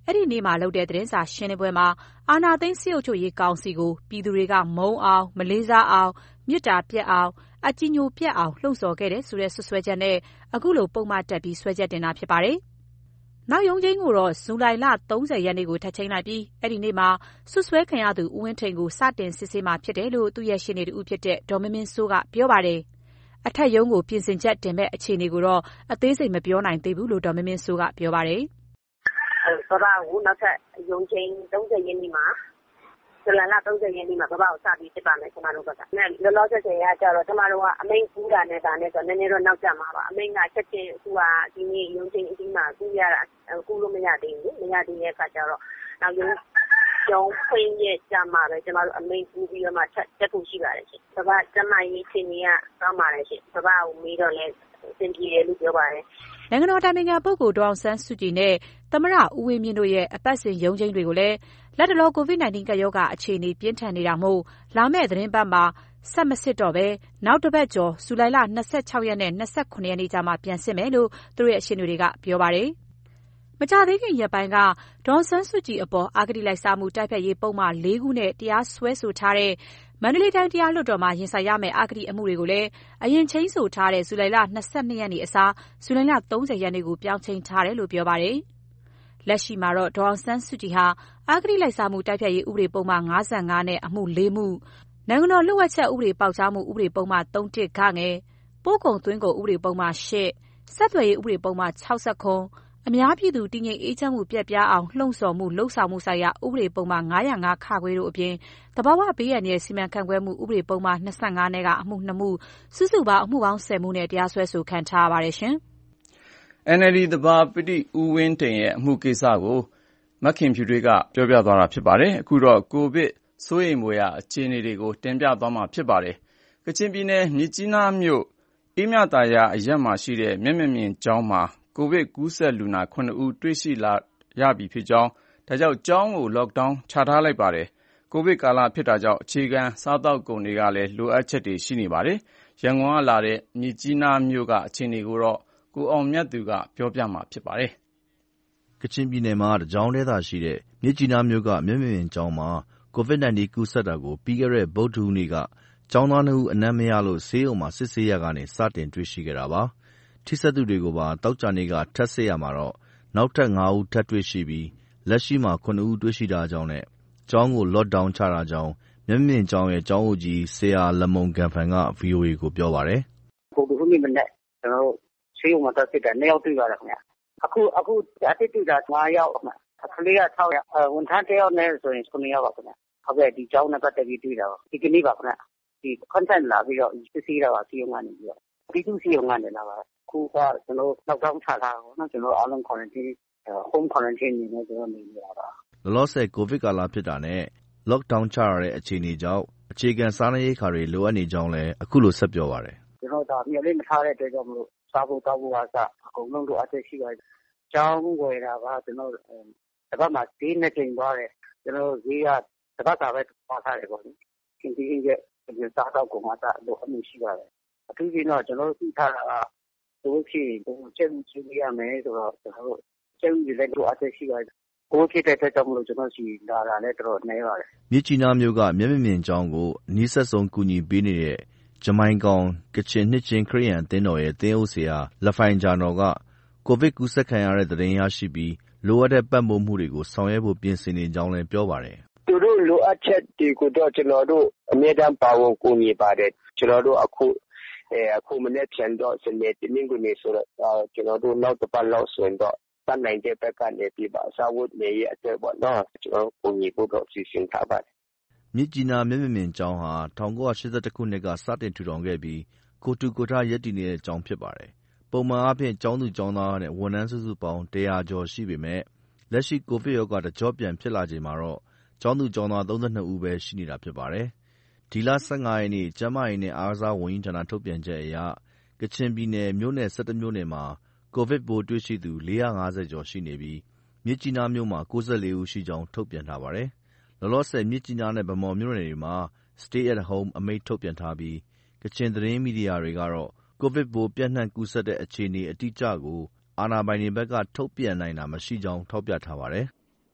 အဲ့ဒီနေ့မှာလုပ်တဲ့သတင်းစာရှင်းလင်းပွဲမှာအာဏာသိမ်းစစ်အုပ်ချုပ်ရေးကောင်စီကိုပြည်သူတွေကမုန်းအောင်မလေးစားအောင်မေတ္တာပျက်အောင်အကြည်ညိုပျက်အောင်လှုံ့ဆော်ခဲ့တယ်ဆိုတဲ့စွပ်စွဲချက်နဲ့အခုလိုပုံမှန်တက်ပြီးစွဲချက်တင်တာဖြစ်ပါတယ်။နောက်ရုံးချိန်းကိုတော့ဇူလိုင်လ30ရက်နေ့ကိုထပ်ချိန်းလိုက်ပြီးအဲ့ဒီနေ့မှာစွပ်စွဲခံရသူဦးဝင်းထိန်ကိုစတင်စစ်ဆေးမှာဖြစ်တယ်လို့သူ့ရဲ့ရှေ့နေတူဖြစ်တဲ့ဒေါ်မင်းမင်းစိုးကပြောပါတယ်။အထက်ရုံးကိုပြင်ဆင်ချက်တင်မဲ့အခြေအနေကိုတော့အသေးစိတ်မပြောနိုင်သေးဘူးလို့ဒေါ်မင်းမင်းစိုးကပြောပါတယ်။ဘဘကိုနောက်ထပ်ရုံးချိန်30ရက်နေ့မှာဇူလိုင်လ30ရက်နေ့မှာဘဘကိုစပြီးစစ်ပါမယ်ကျမတို့က။နဲ့လောလောဆယ်ဆယ်ကကြတော့ကျမတို့ကအမိန့်ကူးတာနဲ့ဒါနဲ့ဆိုနည်းနည်းတော့နောက်ကျမှာပါ။အမိန့်ကချက်ချင်းအခုကဒီနေ့ရုံးချိန်အပြီးမှာကူးရတာကူးလို့မရသေးဘူး။မရသေးတဲ့အခါကျတော့နောက်ရုံးဖွင့်ရကြမှာပဲကျမတို့အမိန့်ကူးပြီးတော့မှတက်ဖို့ရှိပါတယ်ရှင်။ဘဘကျမကြီးအချိန်ကြီးကကောင်းပါတယ်ရှင်။ဘဘကိုမေးတော့လဲအဆင်ပြေတယ်လို့ပြောပါတယ်။နိုင်ငံတော်တိုင်ပင်ခံပုဂ္ဂိုလ်ဒေါ်အောင်ဆန်းစုကြည်နဲ့သမ္မတဦးဝင်းမြင့်တို့ရဲ့အပတ်စဉ်ရုံးချိန်းတွေကိုလည်းလက်တလော COVID-19 ကပ်ရောဂါအခြေအနေပြင်းထန်နေတာမို့လာမယ့်သီတင်းပတ်မှာဆက်မစစ်တော့ဘဲနောက်တစ်ပတ်ကျော်ဇူလိုင်လ26ရက်နဲ့29ရက်နေ့ကျမှပြန်စစ်မယ်လို့သူတို့ရဲ့ရှင်းတွေကပြောပါတယ်။မကြာသေးခင်ရက်ပိုင်းကဒေါ်အောင်ဆန်းစုကြည်အပေါ်အဂတိလိုက်စားမှုတိုက်ဖျက်ရေးပုံမှန်၄ခုနဲ့တရားစွဲဆိုထားတဲ့မန္တလေးတိုင်းတရားလွှတ်တော်မှာရင်ဆိုင်ရမယ့်အဂတိအမှုတွေကိုလည်းအရင်ချိန်းဆိုထားတဲ့ဇူလိုင်လ22ရက်နေ့အစားဇူလိုင်လ30ရက်နေ့ကိုပြောင်းချိန်းထားတယ်လို့ပြောပါတယ်။လက်ရှိမှာတော့ဒေါ်အောင်ဆန်းစုကြည်ဟာအဂတိလိုက်စားမှုတိုက်ဖျက်ရေးဥပဒေပုံမှန်55နဲ့အမှု4မှုနိုင်ငံတော်လျှို့ဝှက်ချက်ဥပဒေပေါက်ကြားမှုဥပဒေပုံမှန်31ဂပို့ကုန်သွင်းကုန်ဥပဒေပုံမှန်8ဆက်သွယ်ရေးဥပဒေပုံမှန်60အများပြည်သူတည်ငြိမ်အေးချမ်းမှုပြက်ပြားအောင်လှုံ့ဆော်မှုလှုပ်ဆောင်မှုဆိုင်ရာဥပဒေပုံမှန်905ခခွေတို့အပြင်သဘာဝဘေးရန်ရဲ့စီမံခန့်ခွဲမှုဥပဒေပုံမှန်25နဲ့ကအမှု2မှုစုစုပေါင်းအမှုပေါင်း10မှုနဲ့တရားစွဲဆိုခံထားရပါတယ်ရှင်။ NLD သဘာပတိဦးဝင်းထိန်ရဲ့အမှုကိစ္စကိုမခင်ဖြူတွေကပြောပြသွားတာဖြစ်ပါတယ်။အခုတော့ကိုဗစ်စိုးရိမ်ဖွယ်ရာအခြေအနေတွေကိုတင်ပြသွားမှာဖြစ်ပါတယ်။ကချင်ပြည်နယ်မြစ်ကြီးနားမြို့အေးမြသာယာအရပ်မှာရှိတဲ့မျက်မမြင်ကျောင်းမှာကိုဗစ်ကူးစက်လူနာ9ဦးတွေ့ရှိလာရပြီဖြစ်ကြောင်းဒါကြောင့်ကျောင်းကို lockdown ချထားလိုက်ပါတယ်။ကိုဗစ်ကာလဖြစ်တာကြောင့်အခြေခံစားသောက်ကုန်တွေကလည်းလိုအပ်ချက်တွေရှိနေပါတယ်။ရန်ကုန်ကလာတဲ့မြစ်ကြီးနားမြို့ကအခြေအနေကိုတော့ကိုအောင်မြတ်သူကပြောပြမှာဖြစ်ပါတယ်။ကချင်ပြည်နယ်မှာတကျောင်းတည်းသာရှိတဲ့မြစ်ကြီးနားမြို့ကမျက်မြင်ကျောင်းမှာ COVID-19 ကူးစက်တာကိုပြီးခဲ့တဲ့ဗုဒ္ဓဟူးနေ့ကကျောင်းသား2ဦးအနံ့မရလို့ဆေးရုံမှာစစ်ဆေးရာကနေစတင်တွေ့ရှိခဲ့တာပါ။ထိစပ်သူတွေကိုပါသောကြာနေ့ကထပ်စစ်ရမှာတော့နောက်ထပ်5ဦးထပ်တွေ့ရှိပြီးလက်ရှိမှာ9ဦးတွေ့ရှိတာကြောင့်နဲ့ကျောင်းကို lockdown ချတာကြောင့်မျက်မြင်ကျောင်းရဲ့ကျောင်းအုပ်ကြီးဆရာလမုန်ကန်ဖန်က VOA ကိုပြောပါတယ်။ဗုဒ္ဓဟူးနေ့မနေ့ကျွန်တော်တို့ဆေးရုံမှာတက်စစ်တာ2ယောက်တွေ့ပါတယ်ခင်ဗျ။အခုအတိတ်တွေ့တာ5ယောက်ခင်ဗျ။ကလေးက6ယောက်ဝန်ထမ်း1ယောက်နဲ့ဆိုရင်9ယောက်ပါခင်ဗျ။ဟုတ်ကဲ့ဒီကျောင်းနဲ့ပတ်သက်ပြီးတွေ့တာပါဒီကနေ့ပါခင်ဗျ။ဒီ content လာပြီးတော့စစ်ဆေးတာပါဆေးရုံကနေပြီးတော့ဒီသူဆေးရုံကနေလာပါခုကကျွန်တော်နောက်တောင်းချလာတော့ကျွန်တော်အားလုံး quarantine home quarantine နေနဲ့ကျွန်တော်နေရတာလောလောဆယ်ကိုဗစ်ကာလဖြစ်တာနဲ့ lockdown ချရတဲ့အခြေအနေကြောင့်အခြေခံစားနပ်ရိက္ခာတွေလိုအပ်နေကြောင်းလည်းအခုလိုဆက်ပြောပါတယ်ကျွန်တော်ဒါမျှလေးမထားတဲ့အတွက်ကြောင့်မလို့စားဖို့တောက်ဖို့ကစအကုန်လုံးလိုအပ်ချက်ရှိပါတယ်ကျောင်းဝယ်တာကကျွန်တော်တပတ်မှာဈေးနဲ့ချိန်သွားတယ်ကျွန်တော်ဈေးကတပတ်သာပဲပါထားတယ်ပေါ့နော်ရှင်ဒီရဲ့စားတော့ကုန်မှာလိုအပ်မှုရှိပါတယ်အထူးသဖြင့်တော့ကျွန်တော်သိထားတာကတို့ဖြစ်ကျက်ချင်ရမယ်ဆိုတော့ကျွန်တော်ကျက်ဦးလည်းလိုအပ်ချက်ရှိပါတယ်ကိုဖြစ်တဲ့အတွက်ကြောင့်မလို့ကျွန်တော်ရှိလာတာလည်းတော်တော်နေပါတယ်မြစ်ကြီးနားမြို့ကမျက်မြင်ကျောင်းကိုအနည်းဆက်ဆုံးကူညီပေးနေတဲ့ဂျမိုင်းကောင်ကချင်နှစ်ချင်းခရစ်ယာန်အသင်းတော်ရဲ့သင်းအုပ်ဆရာလက်ဖိုင်ဂျာနော်ကကိုဗစ်ကူးစက်ခံရတဲ့သတင်းရရှိပြီးလိုအပ်တဲ့ပတ်မိုးမှုတွေကိုဆောင်ရွက်ဖို့ပြင်ဆင်နေကြောင်းလည်းပြောပါတယ်သူတို့လိုအပ်ချက်တွေကိုတော့ကျွန်တော်တို့အမြဲတမ်းပါဝင်ကူညီပါတယ်ကျွန်တော်တို့အခုမနေ့ပြန်တော့စနေတင်းငွေနေဆိုတော့ကျွန်တော်တို့နောက်တစ်ပတ်လောက်ဆိုရင်တော့တန်းနိုင်တဲ့ဘက်ကနေပြပါစာဝတ်နေရတဲ့ပေါ့နော်ကျွန်တော်ကူညီဖို့တော့စီစဉ်ထားပါတယ်မြစ်ကြီးနားမျက်မြင်ကျောင်းဟာ1982ခုနှစ်ကစတင်ထူထောင်ခဲ့ပြီးကိုတူကိုထားရပ်တည်နေတဲ့ကျောင်းဖြစ်ပါတယ်ပုံမှန်အားဖြင့်ကျောင်းသူကျောင်းသားနဲ့ဝန်ထမ်းစုစုပေါင်း100ကျော်ရှိပေမဲ့လက်ရှိကိုဗစ်ရောဂါတကြော့ပြန်ဖြစ်လာချိန်မှာတော့ကျောင်းသူကျောင်းသား32ဦးပဲရှိနေတာဖြစ်ပါတယ်ဒီလ15ရက်နေ့ကျန်းမာရေးနဲ့အားကစားဝန်ကြီးဌာနထုတ်ပြန်ချက်အရကချင်ပြည်နယ်မြို့နယ်17မြို့နယ်မှာကိုဗစ်ပိုးတွေ့ရှိသူ450ကျော်ရှိနေပြီးမြစ်ကြီးနားမြို့မှာ94ဦးရှိကြောင်းထုတ်ပြန်ထားပါတယ်လောလောဆယ်မြစ်ကြီးနားနဲ့ဗန်းမော်မြို့နယ်တွေမှာ Stay at Home အမိန့်ထုတ်ပြန်ထားပြီးကချင်သတင်းမီဒီယာတွေကတော့ကိုဗစ်ပိုးပြန့်နှံ့ကူးစက်တဲ့အခြေအနေအတိအကျကိုအာဏာပိုင်တွေဘက်ကထုတ်ပြန်နိုင်တာမရှိကြောင်းထောက်ပြထားပါတယ်။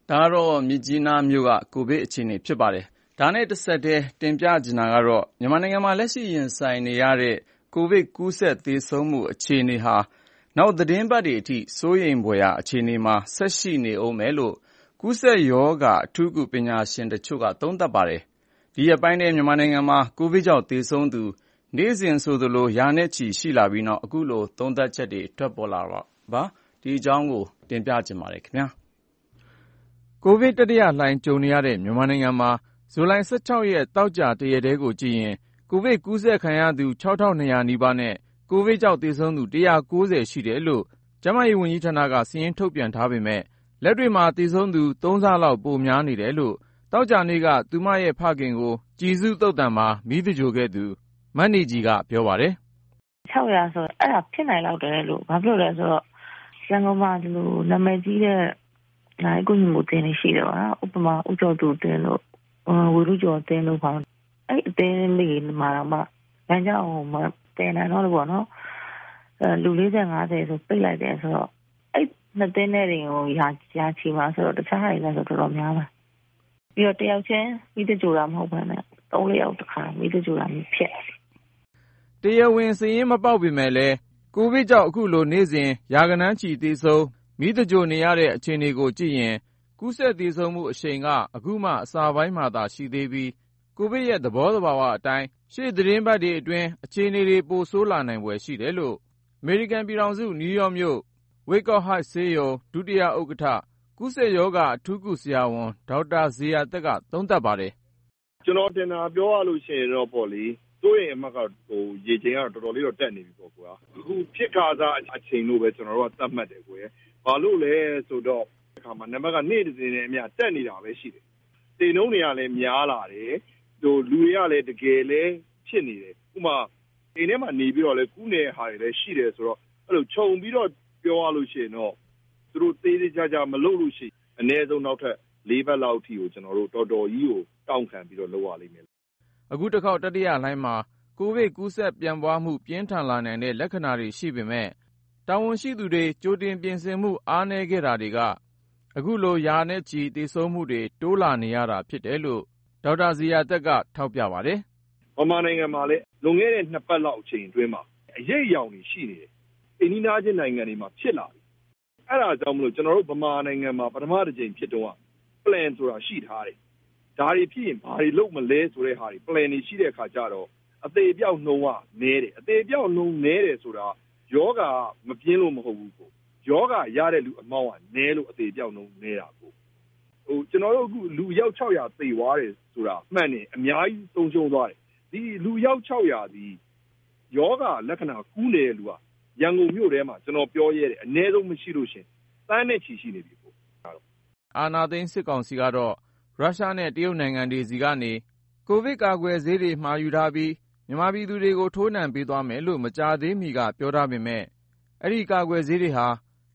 ဒါကတော့မြစ်ကြီးနားမြို့ကကိုဗစ်အခြေအနေဖြစ်ပါတယ်။ဒါနဲ့တစ်ဆက်တည်းတင်ပြချင်တာကတော့မြန်မာနိုင်ငံမှာလက်ရှိရင်ဆိုင်နေရတဲ့ကိုဗစ်ကူးစက်သေဆုံးမှုအခြေအနေဟာနောက်သတင်းပတ်တွေအထိစိုးရိမ်ဖွယ်ရာအခြေအနေမှာဆက်ရှိနေဦးမယ်လို့ကူးစက်ရောဂါအထူးကုပညာရှင်တချို့ကသုံးသပ်ပါတယ်။ဒီရက်ပိုင်းထဲမြန်မာနိုင်ငံမှာကိုဗစ်ကြောင့်သေဆုံးသူနေ့စဉ်ဆိုသလိုရာနဲ့ချီရှိလာပြီးနောက်အခုလိုသုံးသပ်ချက်တွေထွက်ပေါ်လာပါဒီအကြောင်းကိုတင်ပြချင်ပါတယ်ခင်ဗျာ။ကိုဗစ်တတိယလှိုင်းကြုံနေရတဲ့မြန်မာနိုင်ငံမှာဇူလိုင်16ရက်တောက်ကြတရက်တည်းကိုကြည့်ရင်ကိုဗစ်ကူးစက်ခံရသူ 6,200 နီးပါးနဲ့ကိုဗစ်ကြောင့်သေဆုံးသူ 190 ရှိတယ်လို့ကျန်းမာရေးဝန်ကြီးဌာနကစာရင်းထုတ်ပြန်ထားပေမဲ့လက်တွေ့မှာသေဆုံးသူ3ဆလောက်ပိုများနေတယ်လို့တောက်ကြနေ့ကသူမရဲ့ဖခင်ကိုကြည်စုသုတ်တံမှာမီးသဂြိုဟ်ခဲ့သူမတ်နီကြီးကပြောပါတယ်။600ဆိုအဲ့ဒါဖြစ်နိုင်လောက်တယ်လို့ဘာဖြစ်လို့လဲဆိုတော့ရန်ကုန်မှာဒီလိုနာမည်ကြီးတဲ့နိုင်ကိုမှုတင်နေရှိတယ်ပါဥပမာဥကျော်သူတင်လို့ဝီလူကျော်တင်လို့ပေါ့အဲ့အတင်းလေးမှာတော့မှလမ်းကြောင်းမှာတင်နေတော့လို့ပေါ့နော်လူ40-50ဆိုပိတ်လိုက်တယ်ဆိုတော့အဲ့နှစ်တင်းတဲ့တွေကိုရာချီမှာဆိုတော့တခြားဟာတွေလည်းဆိုတော်တော်များပါပြီးတော့တယောက်ချင်းမိတကြိုတာမဟုတ်ဘဲနဲ့3-4ယောက်တစ်ခါမိတကြိုတာမျိုးဖြစ်တရားဝင်စည်ရင်းမပေါက်ပေမဲ့လည်းကိုဗစ်ကြောင့်အခုလိုနေ့စဉ်ရာဂဏန်းချီသေဆုံးမိတကြိုနေရတဲ့အခြေအနေကိုကြည့်ရင်ကူးစက်သေဆုံးမှုအရှိန်ကအခုမှအစပိုင်းမှသာရှိသေးပြီးကိုဗစ်ရဲ့သဘောသဘာဝအတိုင်းရှေ့သတင်းပတ်တွေအတွင်းအခြေအနေတွေပိုဆိုးလာနိုင်ဖွယ်ရှိတယ်လို့အမေရိကန်ပြည်ထောင်စုနယူးယောက်မြို့ဝိတ်ကော့ဟတ်ဆေးရုံဒုတိယဥက္ကဋ္ဌကူးစက်ရောဂါအထူးကုဆရာဝန်ဒေါက်တာဇေယျသက်ကသုံးသပ်ပါတယ်။ကျွန်တော်တင်တာပြောရလို့ရှိရင်တော့ပေါ့လေတို့ရဲ့အမှတ်ကရေချိန်ကတော့တော်တော်လေးတော့တက်နေပြီပေါ့ကွာ။အခုဖြစ်ခါစားအချိန်လို့ပဲကျွန်တော်တို့ကသတ်မှတ်တယ်ကွယ်။ဘာလို့လဲဆိုတော့အခါမှာနံပါတ်ကနေ့တစ်နေ့နဲ့အမျှတက်နေတာပဲရှိတယ်။တိမ်နှုန်းတွေကလည်းများလာတယ်။လူတွေကလည်းတကယ်လည်းဖြစ်နေတယ်။ဥပမာအိမ်ထဲမှာနေပြီးတော့လည်းကူးနေတဲ့ဟာတွေလည်းရှိတယ်ဆိုတော့အဲ့လိုခြုံပြီးတော့ပြောရလို့ရှိရင်တော့သူတို့သေးသေးချာချာမလုပ်လို့ရှိရင်အနည်းဆုံးနောက်ထပ်4ဘက်လောက်အထိကိုကျွန်တော်တို့တော်တော်ကြီးကိုတောင်းခံပြီးတော့လုပ်ရလိမ့်မယ်အခုတစ်ခေါက်တတိယလှိုင်းမှာကိုဗစ်ကူးစက်ပြန့်ပွားမှုပြင်းထန်လာနိုင်တဲ့လက္ခဏာတွေရှိပေမဲ့တာဝန်ရှိသူတွေကြိုတင်ပြင်ဆင်မှုအားနည်းခဲ့တာတွေကအခုလိုရာနဲ့ချီသေဆုံးမှုတွေတိုးလာနေရတာဖြစ်တယ်လို့ဒေါက်တာဇေယျသက်ကထောက်ပြပါတယ်ဗမာနိုင်ငံမှာလည်းလွန်ခဲ့တဲ့2ပတ်လောက်အချိန်အတွင်းမှာအရေးအယောင်တွေရှိနေတယ်အိန္ဒိယချင်းနိုင်ငံတွေမှာဖြစ်လာပြီအဲ့ဒါကြောင့်မလို့ကျွန်တော်တို့ဗမာနိုင်ငံမှာပထမတစ်ကြိမ်ဖြစ်တော့ plan ဆိုတာရှိထားတယ်ဒါတွေဖြစ်ရင်ဘာတွေလုပ်မလဲဆိုတဲ့ဟာတွေ plan တွေရှိတဲ့အခါကျတော့အသေးအပြောက်နှုံးကနည်းတယ်အသေးအပြောက်နှုံးနည်းတယ်ဆိုတာယောဂမပြင်းလို့မဟုတ်ဘူးကိုယောဂရတဲ့လူအမောင်းကနည်းလို့အသေးအပြောက်နှုံးနည်းတာကိုကျွန်တော်တို့အခုလူရောက်600သေသွားတယ်ဆိုတာမှန်တယ်အများကြီးသုံးရှုံသွားတယ်ဒီလူရောက်600ဒီယောဂလက္ခဏာကူးနေတဲ့လူကရန်ကုန်မြို့ထဲမှာကျွန်တော်ပြောရဲတယ်အနည်းဆုံးမရှိလို့ရှင်တန်းနဲ့ချီရှိနေပြီပေါ့အာနာသိန်းစစ်ကောင်စီကတော့ရုရှားနဲ့တရုတ်နိုင်ငံတွေစီကနေကိုဗစ်ကာကွယ်ဆေးတွေမှာယူထားပြီးမြန်မာပြည်သူတွေကိုထိုးနှံပေးသွားမယ်လို့မကြာသေးမီကပြောထားပေမဲ့အဲ့ဒီကာကွယ်ဆေးတွေဟာ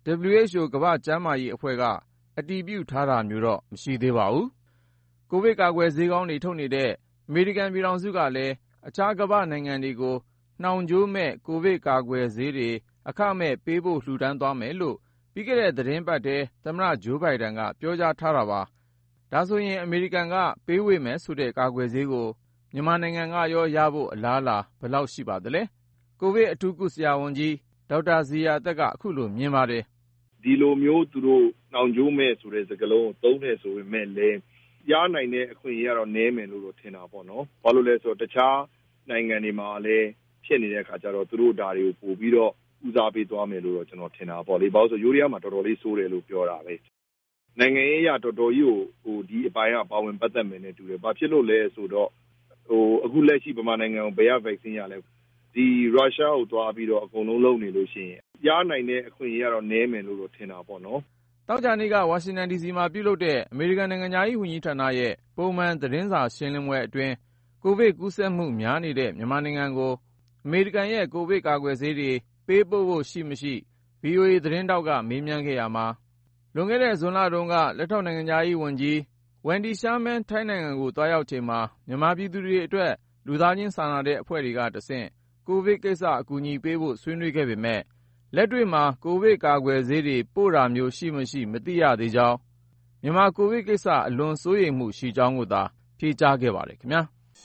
WHO ကမ္ဘာ့ကျန်းမာရေးအဖွဲ့ကအတည်ပြုထားတာမျိုးတော့မရှိသေးပါဘူးကိုဗစ်ကာကွယ်ဆေးကောင်းတွေထုတ်နေတဲ့အမေရိကန်ပြည်ထောင်စုကလည်းအခြားကမ္ဘာနိုင်ငံတွေကိုနှောင်ကြိုးမဲ့ကိုဗစ်ကာကွယ်ဆေးတွေအခမဲ့ပေးဖို့လှူဒန်းသွားမယ်လို့ပြီးခဲ့တဲ့သတင်းပတ်ထဲသမ္မတဂျိုးဘိုင်ဒန်ကပြောကြားထားတာပါဒါဆိုရင်အမေရိကန်ကပေးဝေမယ်ဆိုတဲ့ကာကွယ်ဆေးကိုမြန်မာနိုင်ငံကရောရဖို့အလားအလာဘယ်လောက်ရှိပါသလဲကိုဗစ်အထူးကုဆရာဝန်ကြီးဒေါက်တာဇေယျသက်ကအခုလိုမြင်ပါတယ်ဒီလိုမျိုးသူတို့နှောင်ကြိုးမဲ့ဆိုတဲ့စကားလုံးကိုသုံးတယ်ဆိုပေမဲ့လည်းရနိုင်တဲ့အခွင့်အရေးကတော့နည်းမယ်လို့ထင်တာပေါ့နော်ဘာလို့လဲဆိုတော့တခြားနိုင်ငံတွေမှာလည်းဖြစ်နေတဲ့အခါကျတော့သူတို့ဒါတွေကိုပို့ပြီးတော့ဦးစားပေးသွားမယ်လို့တော့ကျွန်တော်ထင်တာပေါ့လေဘာလို့ဆိုယူရီးယားမှာတော်တော်လေးဆိုးတယ်လို့ပြောတာပဲနိုင်ငံရေးအရတော်တော်ကြီးကိုဒီအပိုင်းကပါဝင်ပတ်သက်မယ်နဲ့တူတယ်ဘာဖြစ်လို့လဲဆိုတော့အခုလက်ရှိဗမာနိုင်ငံကိုဘယ်ရ vaccine ရလဲဒီရုရှားကိုသွားပြီးတော့အကုန်လုံးလုပ်နေလို့ရှိရင်ရနိုင်တဲ့အခွင့်အရေးကတော့နည်းမယ်လို့ထင်တာပေါ့နော်တောက်ကြနေ့ကဝါရှင်တန်ဒီစီမှာပြုလုပ်တဲ့အမေရိကန်နိုင်ငံသားရေးဝန်ကြီးဌာနရဲ့ပုံမှန်သတင်းစာရှင်းလင်းပွဲအတွင်းကိုဗစ်ကူးစက်မှုများနေတဲ့မြန်မာနိုင်ငံကိုအမေရိကန်ရဲ့ကိုဗစ်ကာကွယ်ဆေးတွေပေးပို့ဖို့ရှိမရှိ VOA သတင်းတောက်ကမေးမြန်းခဲ့ရမှာလွန်ခဲ့တဲ့ဇွန်လတုန်းကလက်ထောက်နိုင်ငံသားရေးဝန်ကြီးဝန်ဒီရှာမန်ထိုင်းနိုင်ငံကိုတွားရောက်ချိန်မှာမြန်မာပြည်သူတွေအတွက်လူသားချင်းစာနာတဲ့အဖွဲ့တွေကတဆင့်ကိုဗစ်ကိစ္စအကူအညီပေးဖို့ဆွေးနွေးခဲ့ပေမဲ့လက်တွေ့မှာကိုဗစ်ကာကွယ်ဆေးတွေပို့တာမျိုးရှိမရှိမသိရသေးကြောင်းမြန်မာကိုဗစ်ကိစ္စအလွန်စိုးရိမ်မှုရှိကြောင်းကိုသာဖြေကြားခဲ့ပါတယ်ခင်ဗျာ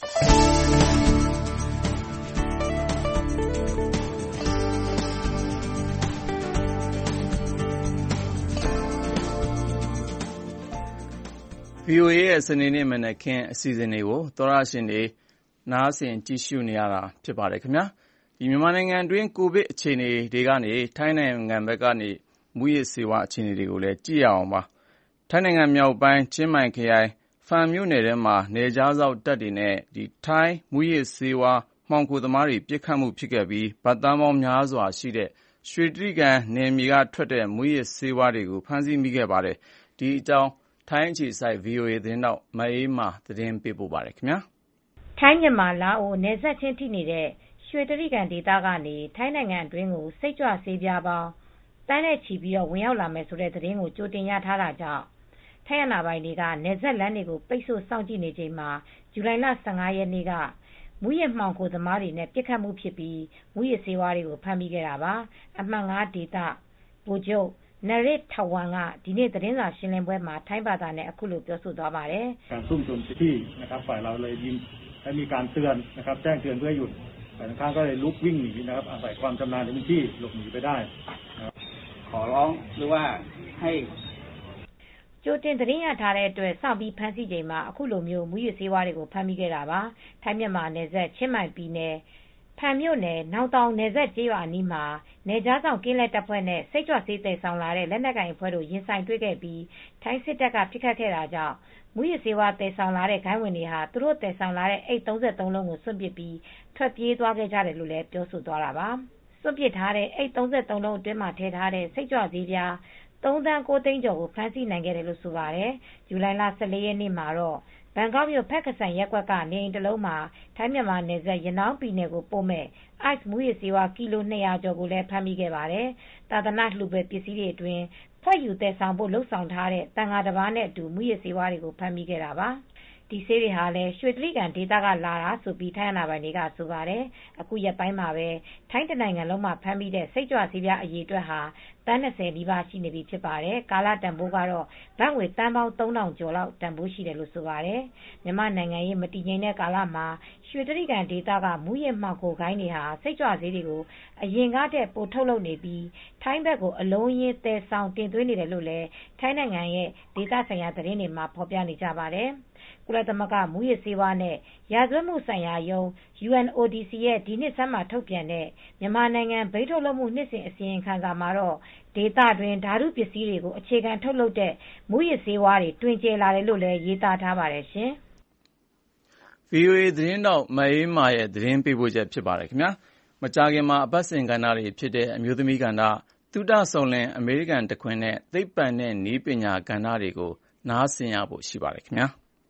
VOA ရဲ့စနေနေ့မနက်ခင်းအစီအစဉ်တွေကိုသောရရှင်တွေနားဆင်ကြည့်ရှုနေရတာဖြစ်ပါတယ်ခင်ဗျာဒီမြန်မာနိုင်ငံတွင်းကိုဗစ်အခြေအနေတွေကနေထိုင်းနိုင်ငံဘက်ကနေမူရစ်စေဝါအခြေအနေတွေကိုလည်းကြည့်ရအောင်ပါထိုင်းနိုင်ငံမြောက်ပိုင်းချင်းမိုင်ခရိုင်ဖန်မြို့နယ်ထဲမှာနေကြားစောက်တပ်တွေနဲ့ထိုင်းမူရစ်စေဝါမှောင်ခိုသမားတွေပြစ်ခတ်မှုဖြစ်ခဲ့ပြီးဗတ်သားပေါင်းများစွာရှိတဲ့ရွှေတြိဂံနယ်မြေကထွက်တဲ့မူရစ်စေဝါတွေကိုဖမ်းဆီးမိခဲ့ပါတယ်ဒီအကြောင်းထိုင်းအခြေစိုက် VOA သတင်းတော့မအေးမာသတင်းပေးပို့ပါတယ်ခင်ဗျာထိုင်းမြန်မာလာအိုနယ်စပ်ချင်းထိနေတဲ့ရွှေတြိဂံဒေသကနေထိုင်းနိုင်ငံအတွင်းကိုစိတ်ကြွဆေးပြားပေါင်းတန်းနဲ့ချီပြီးဝင်ရောက်လာမယ်ဆိုတဲ့သတင်းကိုကြိုတင်ရထားတာကြောင့်ထိုင်းအာဏာပိုင်တွေကနယ်စပ်လမ်းတွေကိုပိတ်ဆို့စောင့်ကြည့်နေချိန်မှာဇူလိုင်လ15ရက်နေ့ကမူရစ်မှောင်ခိုသမားတွေနဲ့ပြစ်ခတ်မှုဖြစ်ပြီးမူရစ်ဆေးဝါးတွေကိုဖမ်းမိခဲ့တာပါအမှတ်9ဒေသဗိုလ်ချုပ်နရစ်ထဝမ်ကဒီနေ့သတင်းစာရှင်းလင်းပွဲမှာထိုင်းဘာသာနဲ့အခုလိုပြောဆိုသွားပါတယ်การซุ่มโจมตีนะครับฝ่ายเราเลยยิงและมีการเตือนนะครับแจ้งเตือนเพื่อหยุดแต่ทางก็เลยลุกวิ่งหนีนะครับอาศัยความชำนาญในพื้นที่หลบหนีไปได้ขอร้องหรือว่าให้ကြိုတင်သတင်းရထားတဲ့အတွက်စောင့်ပြီးဖမ်းဆီးချိန်မှာအခုလိုမျိုးမူရစ်ဆေးဝါးတွေကိုဖမ်းမိခဲ့တာပါထိုင်းမြန်မာနယ်စပ်ချင်းမိုင်ပြည်နယ်ဖန်မြို့နယ်နောင်တောင်နယ်စပ်ကျေးရွာအနီးမှာနယ်ကြားဆောင်ကင်းလက်တပ်ဖွဲ့နဲ့စိတ်ကြွဆေးသယ်ဆောင်လာတဲ့လက်နက်ကိုင်အဖွဲ့တို့ရင်ဆိုင်တွေ့ခဲ့ပြီးထိုင်းစစ်တပ်ကပစ်ခတ်ခဲ့တာကြောင့်မူရစ်ဆေးဝါးသယ်ဆောင်လာတဲ့ဂိုင်းဝင်တွေဟာသူတို့သယ်ဆောင်လာတဲ့အိတ်33လုံးကိုစွန့်ပစ်ပြီးထွက်ပြေးသွားခဲ့ကြတယ်လို့လည်းပြောဆိုသွားတာပါစွန့်ပစ်ထားတဲ့အိတ်33လုံးအတွင်းမှာထည့်ထားတဲ့စိတ်ကြွဆေးပြား3 သန်း 9 သိန်းကျော်ကိုဖမ်းဆီးနိုင်ခဲ့တယ်လို့ဆိုပါတယ်ဇူလိုင်လ14ရက်နေ့မှာတော့ဘန်ကောက်မြို့ဖက်ကဆိုင်ရပ်ကွက်ကနေအိမ်တစ်လုံးမှာထိုင်းမြန်မာနယ်စပ်ရနောင်းပြည်နယ်ကိုပို့မဲ့ ice မူရစ်ဆေးဝါးကီလို200ကျော်ကိုလည်းဖမ်းမိခဲ့ပါတယ်သာသနာ့လှူပဲပစ္စည်းတွေအတွင်းဖွဲ့ယူသယ်ဆောင်ဖို့လှုံ့ဆော်ထားတဲ့တန်ဃာတစ်ပါးနဲ့အတူမူရစ်ဆေးဝါးတွေကိုဖမ်းမိခဲ့တာပါဒီဆေးတွေဟာလည်းရွှေတြိဂံဒေသကလာတာဆိုပြီးထိုင်းအာဏာပိုင်တွေကဆိုပါတယ်အခုရက်ပိုင်းမှာပဲထိုင်းတနိုင်ငံလုံးမှာဖမ်းမိတဲ့စိတ်ကြွဆေးပြားအရေအတွက်ဟာတန်း20နီးပါးရှိနေပြီဖြစ်ပါတယ်ကာလတန်ဖိုးကတော့ဘတ်ငွေတန်းပေါင်း3000ကျော်လောက်တန်ဖိုးရှိတယ်လို့ဆိုပါတယ်မြန်မာနိုင်ငံရေးမတည်ငြိမ်တဲ့ကာလမှာရွှေတြိဂံဒေသကမူရစ်မှောင်ခိုဂိုင်းတွေဟာစိတ်ကြွဆေးတွေကိုအရင်ကတည်းကပိုထုတ်လုပ်နေပြီးထိုင်းဘက်ကိုအလုံးရင်းသယ်ဆောင်တင်သွင်းနေတယ်လို့လည်းထိုင်းနိုင်ငံရဲ့ဒေသဆိုင်ရာသတင်းတွေမှာဖော်ပြနေကြပါတယ်ကုလသမဂ္ဂမူရစ်ဆေးဝါးနဲ့ရာဇဝတ်မှုဆိုင်ရာရုံး UNODC ရဲ့ဒီနှစ်ဆန်းမှာထုတ်ပြန်တဲ့မြန်မာနိုင်ငံဘိန်းထုတ်လုပ်မှုနှစ်စဉ်အစီရင်ခံစာမှာတော့ဒေသတွင်းဓာတုပစ္စည်းတွေကိုအခြေခံထုတ်လုပ်တဲ့မူရစ်ဆေးဝါးတွေတွင်ကျယ်လာတယ်လို့လည်းရေးသားထားပါတယ်ရှင်။ VOA သတင်းတော့မအေးမာရဲ့သတင်းပေးပို့ချက်ဖြစ်ပါတယ်ခင်ဗျာမကြာခင်မှာအပတ်စဉ်ကဏ္ဍတွေဖြစ်တဲ့အမျိုးသမီးကဏ္ဍသုတဆုံလင်အမေရိကန်တခွင်နဲ့သိပ္ပံနဲ့နည်းပညာကဏ္ဍတွေကိုနားဆင်ရဖို့ရှိပါတယ်ခင်ဗျာ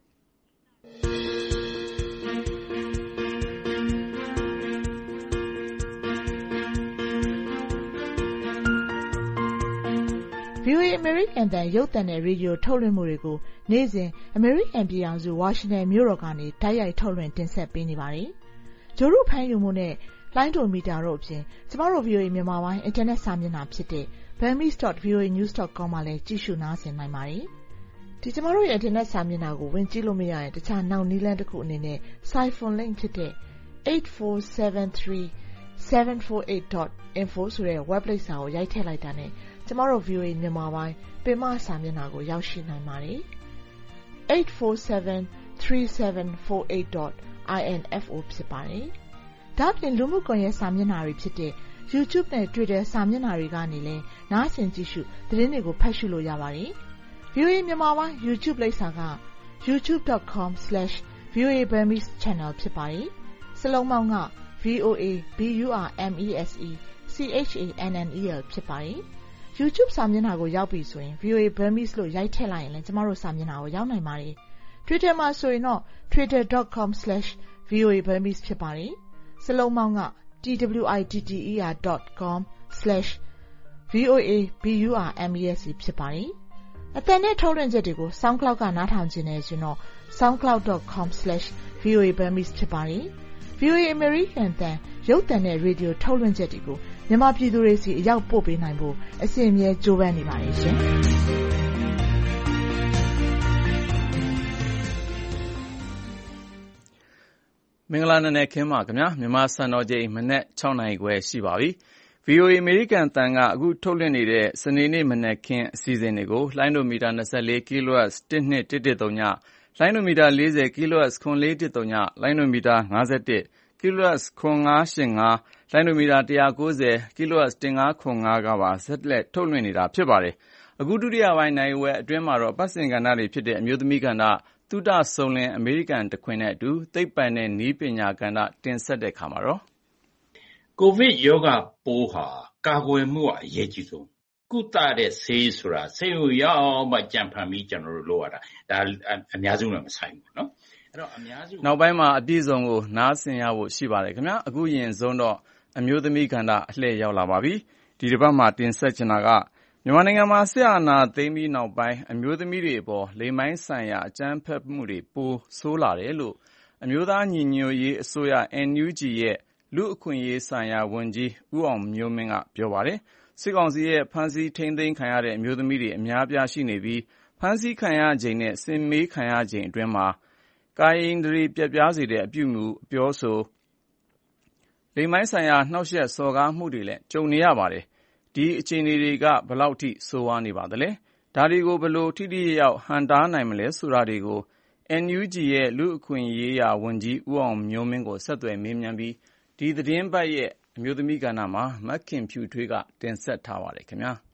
VOA အမေရိကန်တန်ရုပ်သံနဲ့ရေဒီယိုထုတ်လွှင့်မှုတွေကိုနေ့စဉ်အမေရိကန်ပြည်ထောင်စုဝါရှင်တန်မြို့တော်ကနေတိုက်ရိုက်ထုတ်လွှင့်တင်ဆက်ပေးနေပါတယ်။ဂျိုရုဖမ်းယူမှုနဲ့လိုင်းဒိုမီတာတို့အပြင်ကျမတို့ VOA မြန်မာပိုင်းအင်တာနက်စာမျက်နှာဖြစ်တဲ့ burmese.voanews.com မှာလည်းကြည့်ရှုနားဆင်နိုင်ပါတယ်။ဒီကျမတို့ရဲ့အင်တာနက်စာမျက်နှာကိုဝင်ကြည့်လို့မရရင်တခြားနောက်နည်းလမ်းတစ်ခုအနေနဲ့ Siphon link ဖြစ်တဲ့ 8473748.info ဆိုတဲ့ web လိပ်စာကိုရိုက်ထည့်လိုက်တာနဲ့ကျမတို့ VOA မြန်မာပိုင်းပင်မစာမျက်နှာကိုရောက်ရှိနိုင်ပါတယ်။ 8473748.info ဖြစ်ပါတယ်။ဒါ့အပြင်လူမှုကွန်ရက်စာမျက်နှာတွေဖြစ်တဲ့ YouTube နဲ့ Twitter စာမျက်နှာတွေကနေလည်းနားဆင်ကြည့်ရှုသတင်းတွေကိုဖတ်ရှုလို့ရပါတယ်။ VOA မြန်မာပိုင်း YouTube လိပ်စာက youtube.com/VOA Burmese Channel ဖြစ်ပါတယ်။စလုံးပေါင်းက VOA BURMESE CHANNEL ဖြစ်ပါတယ်။ YouTube စာမျက်နှာကိုရောက်ပြီဆိုရင် VOA Burmese လို့ရိုက်ထည့်လိုက်ရင်လည်းကျမတို့စာမျက်နှာကိုရောက်နိုင်ပါတယ်။ Twitter မှာဆိုရင်တော့ twitter.com/VOA Burmese ဖြစ်ပါတယ်။စလုံးပေါင်းက twiter.com/VOA BURMESE ဖြစ်ပါတယ်။အသံနဲ့ထုတ်လွှင့်ချက်တွေကို SoundCloud ကနားထောင်ခြင်းနဲ့ဆိုရင်တော့ soundcloud.com/VOA Burmese ဖြစ်ပါတယ်။ VOA American တန်ရုပ်သံနဲ့ရေဒီယိုထုတ်လွှင့်ချက်တွေကိုမြန်မာပြည်သူတွေစီအရောက်ပို့ပေးနိုင်ဖို့အစဉ်အမြဲကြိုးပမ်းနေပါတယ်ရှင်။မင်္ဂလာနံနက်ခင်းပါခင်ဗျာမြန်မာစံတော်ချိန်မနက်6နာရီခွဲရှိပါပြီ VOA အမေရိကန်တန်ကအခုထုတ်လွှင့်နေတဲ့စနေနေ့မနက်ခင်းအစီအစဉ်တွေကိုလိုင်းဒိုမီတာ24 kHz 1213ညလိုင်းဒိုမီတာ40 kHz 9413လိုင်းဒိုမီတာ51 kHz 9585လိုင်းဒိုမီတာ190 kHz 1505ကပါဆက်လက်ထုတ်လွှင့်နေတာဖြစ်ပါတယ်အခုဒုတိယပိုင်းနိုင်ဝဲအတွင်းမှာတော့ပတ်စင်ကဏ္ဍတွေဖြစ်တဲ့အမျိုးသမီးကဏ္ဍသုတဆုံလင်အမေရိကန်တခွင်နဲ့အတူသိပ္ပံနဲ့နည်းပညာကဏ္ဍတင်ဆက်တဲ့ခါမှာတော့ကိုဗစ်ရောဂါပိုးဟာကာကွယ်မှုအရေးကြီးဆုံးကုသတဲ့ဆေးဆိုတာဆေးကိုရောက်မှကြံဖန်ပြီးကျွန်တော်တို့လုပ်ရတာဒါအများစုနဲ့မဆိုင်ဘူးเนาะအဲ့တော့အများစုနောက်ပိုင်းမှာအပြည့်စုံကိုနားဆင်ရဖို့ရှိပါတယ်ခင်ဗျာအခုရင်ဆုံးတော့အမျိုးသမီးကဏ္ဍအလှည့်ရောက်လာပါပြီဒီတစ်ပတ်မှာတင်ဆက်ချင်တာကမြန်မာနိုင်ငံမှာဆရာနာသိမ်းပြီးနောက်ပိုင်းအမျိုးသမီးတွေအပေါ်လိင်ပိုင်းဆိုင်ရာအကြမ်းဖက်မှုတွေပိုဆိုးလာတယ်လို့အမျိုးသားညီညွတ်ရေးအစိုးရ NUG ရဲ့လူအခွင့်အရေးဆိုင်ရာဝန်ကြီးဦးအောင်မျိုးမင်းကပြောပါတယ်စစ်ကောင်စီရဲ့ဖမ်းဆီးထိန်းသိမ်းခံရတဲ့အမျိုးသမီးတွေအများပြားရှိနေပြီးဖမ်းဆီးခံရချိန်နဲ့စင်မေးခံရချိန်အတွင်းမှာကာယင်တွေပြက်ပြားစေတဲ့အပြုအမူအပြောဆိုလိင်ပိုင်းဆိုင်ရာနှောက်ယှက်စော်ကားမှုတွေလည်းကြုံနေရပါတယ်ဒီအခြေအနေတွေကဘယ်လောက်ထိဆိုးဝါးနေပါသလဲဒါတွေကိုဘယ်လိုထိထိရောက်ဟန်တားနိုင်မလဲဆိုတာတွေကို NUG ရဲ့လူအခွင့်အရေးဝန်ကြီးဦးအောင်မျိုးမင်းကိုဆက်သွယ်မေးမြန်းပြီးဒီသတင်းပတ်ရဲ့အမျိုးသမီးကဏ္ဍမှာမခင်ဖြူထွေးကတင်ဆက်ထားပါတယ်ခင်ဗျာ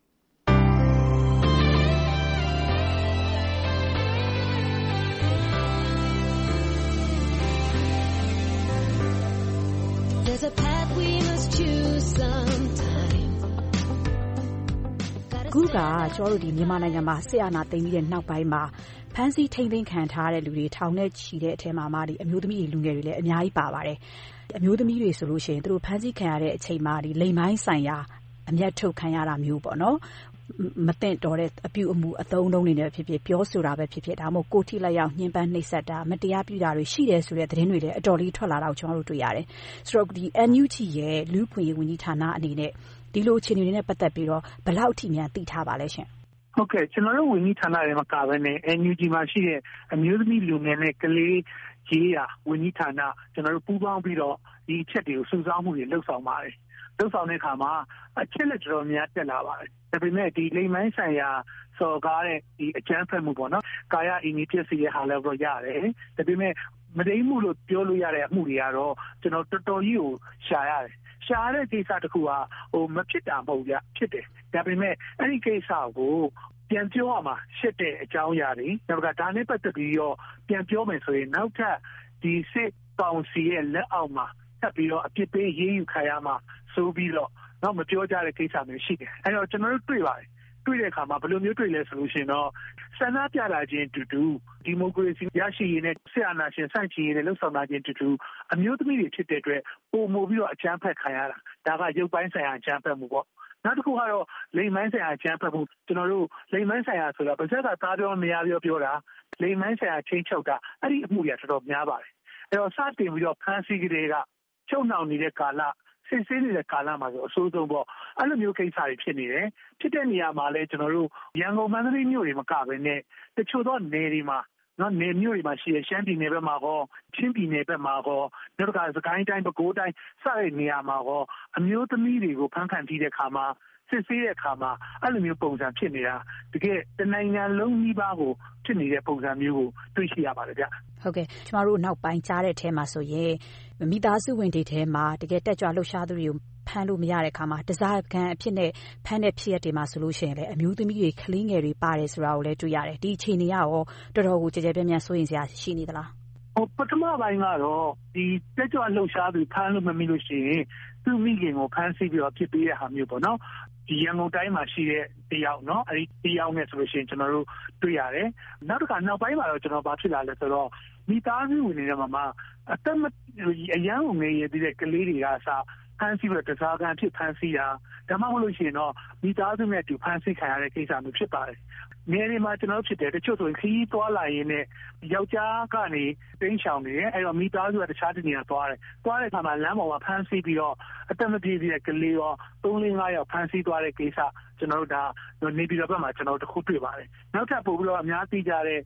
ခုကကျွန်တော်တို့ဒီမြန်မာနိုင်ငံမှာဆရာနာသိမ်းပြီးတဲ့နောက်ပိုင်းမှာဖမ်းဆီးထိန်းသိမ်းခံထားတဲ့လူတွေထောင်နဲ့ချီတဲ့အထက်မှာဒီအမျိုးသမီးတွေလူငယ်တွေလည်းအများကြီးပါပါတယ်အမျိုးသမီးတွေဆိုလို့ရှိရင်သူတို့ဖမ်းဆီးခံရတဲ့အချိန်မှာဒီလိင်ပိုင်းဆိုင်ရာအမျက်ထုတ်ခံရတာမျိုးပေါ့နော်မသင့်တော်တဲ့အပြုအမူအသုံးအနှုန်းတွေနဲ့ဖြစ်ဖြစ်ပြောဆိုတာပဲဖြစ်ဖြစ်ဒါမှမဟုတ်ကိုယ်ထိလက်ရောက်ညှဉ်းပန်းနှိပ်စက်တာမတရားပြုတာတွေရှိတယ်ဆိုတဲ့သတင်းတွေလည်းအတော်လေးထွက်လာတော့ကျွန်တော်တို့တွေ့ရတယ်ဆိုတော့ဒီ NUG ရဲ့လူ့ခွင့်ရေးဝန်ကြီးဌာနအနေနဲ့ဒီလိုအခြေအနေတွေနဲ့ပတ်သက်ပြီးတော့ဘယ်လောက်ထိများသိထားပါလဲရှင်ဟုတ်ကဲ့ကျွန်တော်တို့ဝန်ကြီးဌာနတွေမှာကပဲနဲ့ NUG မှာရှိတဲ့အမျိုးသမီးလူငယ်နဲ့ကလေးကြီးရာဝန်ကြီးဌာနကျွန်တော်တို့ပူးပေါင်းပြီးတော့ဒီအချက်တွေကိုစုဆောင်းမှုတွေလှုပ်ဆောင်ပါတယ်လှုပ်ဆောင်တဲ့အခါမှာအချက်လက်တော်များတက်လာပါတယ်ဒါပေမဲ့ဒီလိမ်မိုင်းဆိုင်ရာစော်ကားတဲ့ဒီအကျန်းဖက်မှုပေါ့နော်ကာယအင်ဒီပစ္စည်းရဲ့ဟာလည်းတော့ရတယ်ဒါပေမဲ့မတိမ်မှုလို့ပြောလို့ရတဲ့အမှုတွေကတော့ကျွန်တော်တော်တော်ကြီးကိုရှာရတယ်ရှားတဲ့ကိစ္စတခုကမဖြစ်တာမဟုတ်ကြဖြစ်တယ်ဒါပေမဲ့အဲ့ဒီကိစ္စကိုပြန်ပြောရမှာရှစ်တဲ့အကြောင်းအရာတွေနောက်ကဒါနဲ့ပတ်သက်ပြီးတော့ပြန်ပြောမယ်ဆိုရင်နောက်ထပ်ဒီစစ်ကောင်စီရဲ့လက်အောက်မှာထပ်ပြီးတော့အပြစ်ပေးရေးယူခံရမှာဆိုပြီးတော့တော့မပြောကြတဲ့ကိစ္စမျိုးရှိတယ်အဲ့တော့ကျွန်တော်တို့တွေ့ပါတယ်တွေ့တဲ့အခါမှာဘယ်လိုမျိုးတွေ့လဲဆိုလို့ရှိရင်တော့ဆန္ဒပြလာခြင်းတူတူဒီမိုကရေစီရရှိရေးနဲ့ဆရာနာရှင်စန့်ချီရေးနဲ့လှုပ်ဆောင်လာခြင်းတူတူအမျိုးသမီးတွေဖြစ်တဲ့အတွက်ပုံမို့ပြီးတော့အကြမ်းဖက်ခံရတာဒါကရုပ်ပိုင်းဆိုင်ရာအကြမ်းဖက်မှုပေါ့နောက်တစ်ခုကတော့လိင်ပိုင်းဆိုင်ရာအကြမ်းဖက်မှုကျွန်တော်တို့လိင်ပိုင်းဆိုင်ရာဆိုတာဗဇက်ကသားပြောမရပြောတာလိင်ပိုင်းဆိုင်ရာချင်းချုပ်တာအဲ့ဒီအမှုတွေတော်တော်များပါတယ်အဲ့တော့စတင်ပြီးတော့ဖမ်းဆီးကြတဲ့ကချုပ်နှောင်နေတဲ့ကာလစစ်ဆေးနေတဲ့ကာလမှာဆိုအဆိုးဆုံးပေါ့အဲ့လိုမျိုးကိစ္စတွေဖြစ်နေတယ်ဖြစ်တဲ့နေရာမှာလဲကျွန်တော်တို့ရန်ကုန်မန္တလေးမြို့တွေမကဘဲနဲ့တချို့သောနယ်တွေမှာနော်နယ်မြို့တွေမှာရှိတဲ့ရှမ်းပြည်နယ်ဘက်မှာကောချင်းပြည်နယ်ဘက်မှာကောနောက်ကစကိုင်းတိုင်းပဲခူးတိုင်းစတဲ့နေရာမှာကောအမျိုးသမီးတွေကိုဖမ်းခံထိတဲ့ခါမှာစစ်ဆေးတဲ့အခါမှာအဲ့လိုမျိုးပုံစံဖြစ်နေတာတကယ်တနိုင်ငံလုံးကြီးပါကိုဖြစ်နေတဲ့ပုံစံမျိုးကိုတွေ့ရှိရပါတယ်ဗျဟုတ်ကဲ့ကျမတို့နောက်ပိုင်းကြားတဲ့အထဲမှာဆိုရင်မိသားစုဝင်တွေထဲမှာတကယ်တက်ကြွလှုပ်ရှားသူတွေကိုဖမ်းလို့မရတဲ့အခါမှာတစားကန်အဖြစ်နဲ့ဖမ်းတဲ့ဖြစ်ရပ်တွေမှာဆိုလို့ရှိရင်လည်းအမျိုးသမီးတွေကလေးငယ်တွေပါတယ်ဆိုတာကိုလည်းတွေ့ရတယ်ဒီအခြေအနေကရောတော်တော်ကိုကြည်ကြဲပြန့်ပြန့်စိုးရိမ်စရာရှိနေသလားပထမပိုင်းကတော့ဒီတက်ကြွလှုပ်ရှားသူဖမ်းလို့မမိလို့ရှိရင်သူ့မိခင်ကိုဖမ်းဆီးပြီးတော့ဖြစ်ပေးရဟာမျိုးပေါ့နော်ဒီရန်ကုန်တိုင်းမှာရှိတဲ့တယောက်เนาะအဲဒီတယောက်နဲ့ဆိုလို့ရှိရင်ကျွန်တော်တို့တွေ့ရတယ်နောက်တစ်ခါနောက်ပိုင်းမှာတော့ကျွန်တော်ဘာဖြစ်လာလဲဆိုတော့မိသားစုဝင်တွေမှာအသက်အရန်ကိုငယ်ရသေးတဲ့ကလေးတွေကစဖမ်းဆီးပြီးတော့တစားကန်ဖြစ်ဖမ်းဆီးတာဒါမှမဟုတ်လို့ရှိရင်တော့မိသားစုနဲ့တူဖမ်းဆီးခံရတဲ့ကိစ္စမျိုးဖြစ်ပါတယ်နေရာမှာကျွန်တော်ဖြစ်တယ်တချို့ဆိုရင်ခီးသွားလာရင်းနဲ့ယောက်ျားကနေတင်းချောင်နေတယ်အဲ့တော့မိသားစုကတခြားတနေရာသွားတဲ့အခါမှာလမ်းပေါ်မှာဖမ်းဆီးပြီးတော့အသက်မပြည့်သေးတဲ့ကလေးရော3-5ယောက်ဖမ်းဆီးသွားတဲ့ကိစ္စကျွန်တော်တို့ဒါနေပြည်တော်ဘက်မှာကျွန်တော်တို့တစ်ခုတွေ့ပါတယ်နောက်ထပ်ပို့ပြီးတော့အများသိကြတဲ့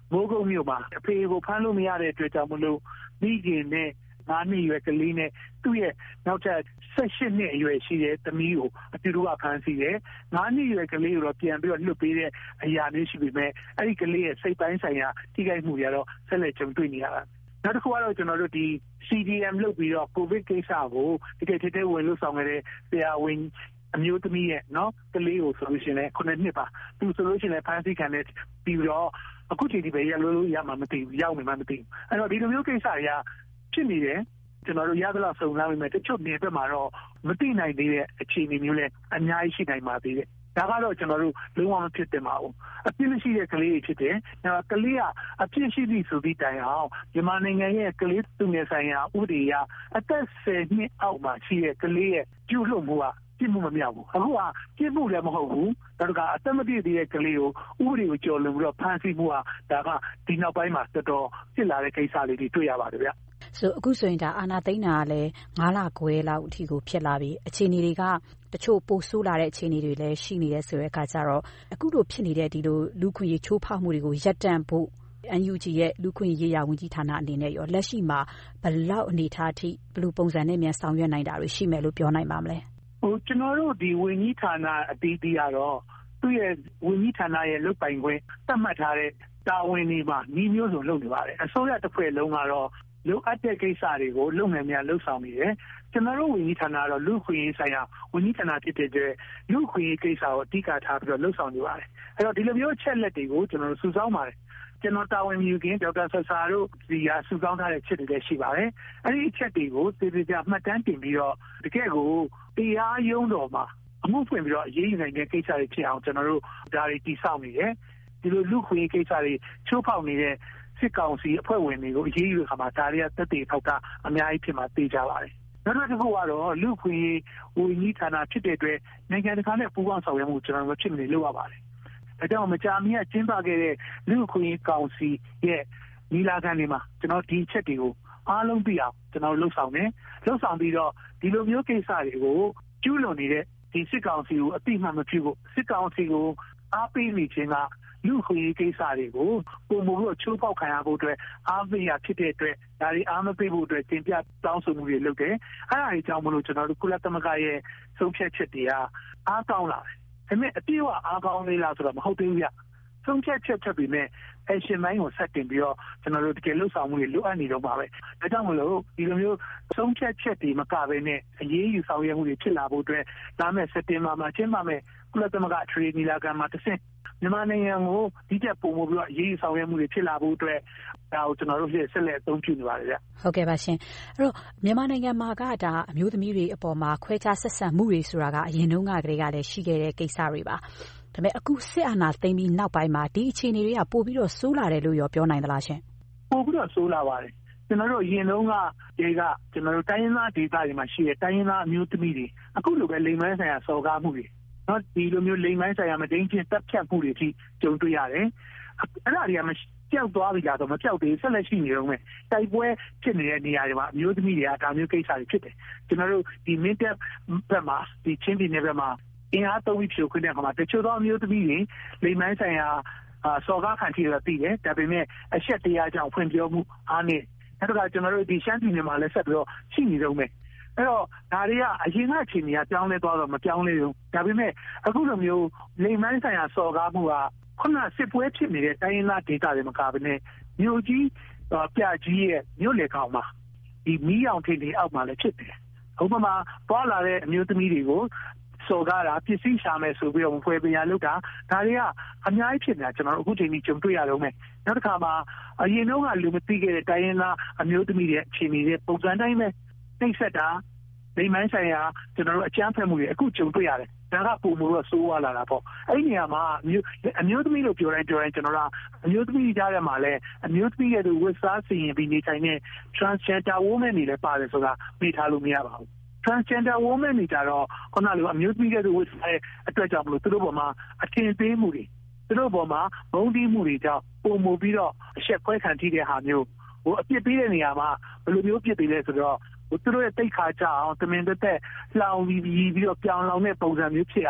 မိုးကုတ်မြို့မှာအဖေကိုဖမ်းလို့မရတဲ့အတွက်ကြောင့်မလို့မိခင်နဲ့9 နှစ်အရွယ်ကလေးနဲ့သူ့ရဲ့နောက်ထပ်18 နှစ်အရွယ်ရှိတဲ့သမီးကိုအတူတူကဖမ်းဆီးတယ်9 နှစ်အရွယ်ကလေးကိုတော့ပြန်ပြီးတော့လွတ်ပေးတဲ့အရာမျိုးရှိပေမဲ့အဲ့ဒီကလေးရဲ့စိတ်ပိုင်းဆိုင်ရာထိခိုက်မှုတွေကတော့ဆက်လက်ကြုံတွေ့နေရတာနောက်တစ်ခုကတော့ကျွန်တော်တို့ဒီ CDM လုပ်ပြီးတော့ကိုဗစ်ကိစ္စကိုတကယ်ထဲဝင်လို့ဆောင်ခဲ့တဲ့ဆရာဝန်အမျိုးသမီးရဲ့နော်ကလေးကိုဆိုလို့ရှိရင်လည်း9 နှစ်ပါသူဆိုလို့ရှိရင်လည်းဖမ်းဆီးခံနေပြီးတော့အခုချိန်ဒီပဲရလို့ရမှာမသိဘူးရောက်မှမသိဘူးအဲ့တော့ဒီလိုမျိုးကိစ္စတွေကဖြစ်နေတယ်ကျွန်တော်တို့ရသလောက်စုံစမ်းပြီးမှတချို့နေဘက်မှာတော့မသိနိုင်သေးတဲ့အခြေအနေမျိုးလည်းအများကြီးရှိနိုင်ပါသေးတယ်ဒါကတော့ကျွန်တော်တို့လုံးဝမဖြစ်တင်ပါဘူးအပြစ်မရှိတဲ့ကလေးတွေဖြစ်တယ်ကလေးကအပြစ်ရှိသည့်ဆိုသည့်တိုင်အောင်မြန်မာနိုင်ငံရဲ့ကလေးသူငယ်ဆိုင်ရာဥပဒေအရအသက်10 နှစ်အောက်မှာရှိတဲ့ကလေးရဲ့ကျူးလွန်မှုကပြစ်မှုမမြောက်ဘူးအခုကပြစ်မှုလည်းမဟုတ်ဘူးဒါကအသက်မပြည့်သေးတဲ့ကလေးကိုဥပဒေကိုကျော်လွန်ပြီးတော့ဖမ်းဆီးမှုကဒါကဒီနောက်ပိုင်းမှာတော်တော်ဖြစ်လာတဲ့ကိစ္စလေးတွေတွေ့ရပါတယ်ဗျဆိုအခုဆိုရင်ဒါအာဏာသိမ်းတာကလည်း9 လခွဲလောက်အထိကိုဖြစ်လာပြီအခြေအနေတွေကတချို့ပိုဆိုးလာတဲ့အခြေအနေတွေလည်းရှိနေတယ်ဆိုတဲ့အခါကျတော့အခုလိုဖြစ်နေတဲ့ဒီလိုလူခွင့်ရေးချိုးဖောက်မှုတွေကိုရပ်တန့်ဖို့ NUG ရဲ့လူခွင့်ရေးရာဝန်ကြီးဌာနအနေနဲ့ရောလက်ရှိမှာဘယ်လောက်အနေထားအထိဘယ်လိုပုံစံနဲ့မြန်ဆောင်ရွက်နိုင်တာတွေရှိမယ်လို့ပြောနိုင်ပါမလဲကျွန်တော်တို့ဒီဝန်ကြီးဌာနအသီးသီးကတော့သူ့ရဲ့ဝန်ကြီးဌာနရဲ့လုပ်ပိုင်ခွင့်သတ်မှတ်ထားတဲ့တာဝန်တွေမှာညီမျိုးစုံလုပ်နေပါတယ်အစိုးရတစ်ဖွဲ့လုံးကတော့လိုအပ်တဲ့ကိစ္စတွေကိုလုပ်ငန်းများလှုပ်ဆောင်နေတယ်ကျွန်တော်တို့ဝန်ကြီးဌာနကတော့လူခွင့်ရေးဆိုင်ရာဝန်ကြီးဌာနဖြစ်တဲ့လူခွင့်ရေးကိစ္စကိုအဓိကထားပြီးတော့လှုပ်ဆောင်နေပါတယ်အဲ့တော့ဒီလိုမျိုးချက်လက်တွေကိုကျွန်တော်တို့စုဆောင်းပါတယ်ကျွန်တော်တာဝန်ယူခင်ဒေါက်တာဆဆာတို့ဒီဟာစုဆောင်းထားတဲ့ချက်တွေလည်းရှိပါတယ်အဲ့ဒီအချက်တွေကိုသေသေးချာမှတ်တမ်းတင်ပြီးတော့တကယ်ကိုတရားရုံးတော်မှာအမှုဖွင့်ပြီးတော့အရေးယူနိုင်တဲ့ကိစ္စတွေဖြစ်အောင်ကျွန်တော်တို့ဒါတွေတည်ဆောက်နေတယ်ဒီလိုလူခွင့်ရေးကိစ္စတွေချိုးဖောက်နေတဲ့စစ်ကောင်စီအဖွဲ့ဝင်တွေကိုအရေးယူတဲ့အခါမှာဒါတွေကသက်သေထောက်တာအများကြီးဖြစ်မှာသိကြပါတယ်နောက်တစ်ခုကတော့လူခွင့်ရေးဝန်ကြီးဌာနဖြစ်တဲ့အတွက်နိုင်ငံတကာနဲ့ပူးပေါင်းဆောင်ရွက်မှုကျွန်တော်တို့ဖြစ်နေလို့ရပါတယ်ဒါကြောင့်မကြာမီကကျင်းပခဲ့တဲ့လူခွင့်ရေးကောင်စီရဲ့ညီလာခံတွေမှာကျွန်တော်ဒီချက်တွေကိုအားလုံးပြအောင်ကျွန်တော်လှုပ်ဆောင်တယ်လှုပ်ဆောင်ပြီးတော့ဒီလိုမျိုးကိစ္စတွေကိုကျူးလွန်နေတဲ့ဒီစစ်ကောင်စီကိုအတိအမှန်မပြုဖို့စစ်ကောင်စီကိုအားပေးနေခြင်းကလူခွင့်ရေးကိစ္စတွေကိုပုံမှုလို့ချိုးဖောက်ခံရဖို့အတွက်အားပေးရဖြစ်တဲ့အတွက်ဒါတွေအားမပေးဖို့အတွက်တင်ပြတောင်းဆိုမှုတွေလုပ်တယ်အဲ့ဒါတွေကြောင့်မလို့ကျွန်တော်တို့ကုလသမဂ္ဂရဲ့ဆုံးဖြတ်ချက်တွေကအားကောင်းလာတယ်ဒါပေမဲ့အပြည့်အဝအားကောင်းလေးလားဆိုတော့မဟုတ်သေးဘူးဗျဆုံးဖြတ်ချက်ချက်ပြီးမဲ့ action ပိုင်းကိုဆက်တင်ပြီးတော့ကျွန်တော်တို့တကယ်လှုပ်ဆောင်မှုတွေလိုအပ်နေတော့ပါပဲဒါကြောင့်မလို့ဒီလိုမျိုးဆုံးဖြတ်ချက်တွေမကဘဲနဲ့အရေးယူဆောင်ရွက်မှုတွေဖြစ်လာဖို့အတွက်လာမယ့်စက်တင်ဘာမှာကျင်းပမယ်ကုလသမဂ္ဂအထွေထွေညီလာခံမှာတစ်ဆင့်မြန်မာနိုင်ငံကိုဒီတက်ပုံပြီးတော့အရေးယူဆောင်ရွက်မှုတွေဖြစ်လာဖို့အတွက်ဒါကိုကျွန်တော်တို့ဆက်လက်အသုံးပြုနေပါတယ်ဗျဟုတ်ကဲ့ပါရှင်အဲ့တော့မြန်မာနိုင်ငံမှာကဒါအမျိုးသမီးတွေအပေါ်မှာခွဲခြားဆက်ဆံမှုတွေဆိုတာကအရင်တုန်းကတည်းကလည်းရှိခဲ့တဲ့ကိစ္စတွေပါဒါပေမဲ့အခုစစ်အာဏာသိမ်းပြီးနောက်ပိုင်းမှာဒီအခြေအနေတွေကပိုပြီးတော့ဆိုးလာတယ်လို့ရောပြောနိုင်သလားရှင်ပိုပြီးတော့ဆိုးလာပါတယ်ကျွန်တော်တို့အရင်တုန်းကကျွန်တော်တို့တိုင်းရင်းသားဒေသတွေမှာရှိတဲ့တိုင်းရင်းသားအမျိုးသမီးတွေအခုလိုပဲလိမ်မိုင်းဆိုင်ရာစော်ကားမှုတွေနော်ဒီလိုမျိုးလိမ်မိုင်းဆိုင်ရာမတိန်ချင်းတပ်ဖြတ်မှုတွေအထိကြုံတွေ့ရတယ်အဲ့ဒါတွေကကြောက်သွားပြီလားတော့မကြောက်သေးဆက်လက်ရှိနေတော့မယ်တိုက်ပွဲဖြစ်နေတဲ့နေရာတွေမှာအမျိုးသမီးတွေကဒါမျိုးကိစ္စတွေဖြစ်တယ်ကျွန်တော်တို့ဒီမင်းတပ်ဘက်မှာဒီချင်းပြည်နယ်ဘက်မှာအင်အားသုံးပြီးဖြိုခွင်းတဲ့အခါမှာတချို့သောအမျိုးသမီးတွေလိမ်မိုင်းဆိုင်ရာစော်ကားခံထိရတာသိတယ်ဒါပေမဲ့အချက်တရားကြောင့်ဖွင့်ပြောမှုအားနည်းအဲ့ဒါကကျွန်တော်တို့ဒီရှမ်းပြည်နယ်မှာလည်းဆက်ပြီးတော့ရှိနေတော့မယ်အဲ့တော့ဒါတွေကအရင်ကအခြေအနေကပြောင်းလဲသွားတော့မပြောင်းလဲဘူးဒါပေမဲ့အခုလိုမျိုးလိမ်မိုင်းဆိုင်ရာစော်ကားမှုကခုနစစ်ပွဲဖြစ်နေတဲ့တိုင်းရင်းသားဒေသတွေမှာကပဲနဲ့မြို့ကြီးပြကြီးရဲ့မြို့လေကောင်မှာဒီမီးအောင်ထိန်တွေအောက်မှာလည်းဖြစ်တယ်ဥပမာပွာလာတဲ့အမျိုးသမီးတွေကိုစော်ကားတာပစ္စည်းရှာမယ်ဆိုပြီးတော့ဖွဲ့ပြရလုပ်တာဒါတွေကအများကြီးဖြစ်နေတာကျွန်တော်အခုချိန်ကြီးကြုံတွေ့ရတော့မယ်နောက်တစ်ခါမှာအရင်တော့ကလူမသိခဲ့တဲ့တိုင်းရင်းသားအမျိုးသမီးတွေအခြေအနေတွေပုံစံတိုင်းပဲနှိမ့်ဆက်တာလိမ်မိုင်းဆိုင်ရာကျွန်တော်တို့အကြမ်းဖက်မှုတွေအခုကြုံတွေ့ရတယ်ဒါကပုံမှုတော့ဆိုးဝါးလာတာပေါ့အဲ့ဒီနေရာမှာအမျိုးသမီးလို့ပြောတိုင်းကျွန်တော်ကအမျိုးသမီးကြားထဲမှာလည်းအမျိုးသမီးရဲ့သူဝတ်စားစီရင်ပြီးနေထိုင်တဲ့ transgender woman တွေလည်းပါတယ်ဆိုတာသိထားလို့မရပါဘူး transgender woman တွေကြတော့ခုနလိုအမျိုးသမီးရဲ့သူဝတ်စားတဲ့အတွက်ကြောင့်မလို့သူတို့ပေါ်မှာအထင်သေးမှုတွေသူတို့ပေါ်မှာမုန်းတီးမှုတွေကြောင့်ပုံမှုပြီးတော့အဆက်ခွဲခံထိတဲ့ဟာမျိုးဟိုအပြစ်ပေးတဲ့နေရာမှာဘယ်လိုမျိုးပြစ်ပေးလဲဆိုတော့သူတို့ရဲ့တိတ်ခါကြအောင်တမင်သက်လှောင်ပြီးတော့ပြောင်းလောင်တဲ့ပုံစံမျိုးဖြစ်အောင်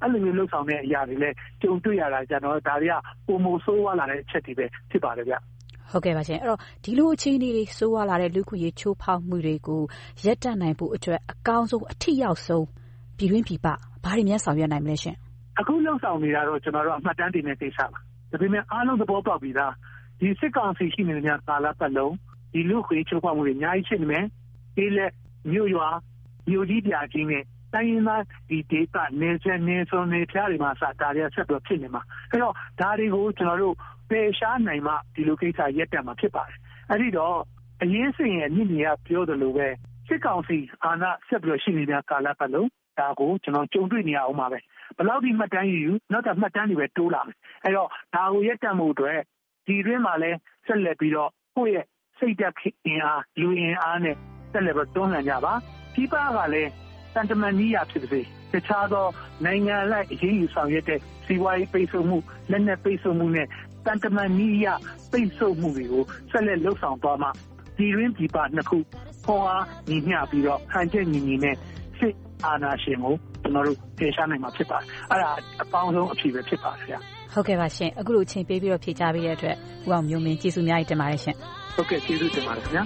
အဲ့လိုမျိုးလှုပ်ဆောင်တဲ့အရာတွေလည်းကြုံတွေ့ရတာကြတော့ဒါတွေကပုံမဆိုးဝါးလာတဲ့အချက်တွေပဲဖြစ်ပါတယ်ဗျဟုတ်ကဲ့ပါရှင်အဲ့တော့ဒီလိုအခြေအနေတွေဆိုးဝါးလာတဲ့လူခွင့်ရေးချိုးဖောက်မှုတွေကိုရပ်တန့်နိုင်ဖို့အတွက်အကောင်းဆုံးအထိရောက်ဆုံးပြည်တွင်းပြည်ပဘာတွေများဆောင်ရွက်နိုင်မလဲရှင်အခုလှုပ်ဆောင်နေတာတော့ကျွန်တော်တို့အမှတ်တမ်းတင်တဲ့ကိစ္စပါဒါပေမဲ့အားလုံးသဘောပေါက်ပြီးသားဒီစစ်ကောင်စီရှိနေတဲ့ကာလပတ်လုံးဒီလူခွင့်ချိုးဖောက်မှုတွေအများကြီးရှိနေမယ်ဒီလက်မြို့ရွာမြို့ကြီးပြကြီးနဲ့တိုင်းရင်းသားဒီဒေသနေဆက်နေစုံနေဖျားတွေမှာစတာရဆက်ပြီးဖြစ်နေမှာအဲ့တော့ဒါတွေကိုကျွန်တော်တို့ပယ်ရှားနိုင်မှဒီလိုကိစ္စရပ်တန့်မှာဖြစ်ပါတယ်အဲ့ဒီတော့အရေးစင်ရဲ့မြင့်မြတ်ပြောသလိုပဲစစ်ကောင်စီအာဏာဆက်ပြီးရှိနေတဲ့ကာလပတ်လုံးဒါကိုကျွန်တော်ကြုံတွေ့နေရအောင်ပါပဲဘယ်လောက်ဒီမှတ်တမ်းယူနောက်တော့မှတ်တမ်းတွေပဲတိုးလာမယ်အဲ့တော့ဒါကိုရပ်တန့်မှုအတွက်ဒီတွင်းမှာလဲဆက်လက်ပြီးတော့ကိုယ့်ရဲ့စိတ်ဓာတ်အင်အားလူအင်အားနဲ့ဆက်လက်ပြီးတွန်းလှန်ကြပါပြည်ပကလည်းတန်တမန်ကြီးရဖြစ်စေတခြားသောနိုင်ငံလိုက်အရေးယူဆောင်ရွက်တဲ့စီးပွားရေးပိတ်ဆို့မှုလက်နက်ပိတ်ဆို့မှုနဲ့တန်တမန်ကြီးရပိတ်ဆို့မှုတွေကိုဆက်လက်လှုပ်ဆောင်သွားမှပြည်တွင်းပြည်ပနှစ်ခုပေါ်အားညီမျှပြီးတော့ဟန်ချက်ညီညီနဲ့စစ်အာဏာရှင်ကိုကျွန်တော်တို့ဖယ်ရှားနိုင်မှာဖြစ်ပါတယ်အဲ့ဒါအပေါင်းဆုံးအဖြစ်ပဲဖြစ်ပါတယ်ဗျဟုတ်ကဲ့ပါရှင်အခုလိုချိန်ပေးပြီးတော့ဖြေကြားပေးတဲ့အတွက်ဦးအောင်မျိုးမင်းကျေးဇူးအများကြီးတင်ပါတယ်ရှင်ဟုတ်ကဲ့ကျေးဇူးတင်ပါတယ်ခင်ဗျာ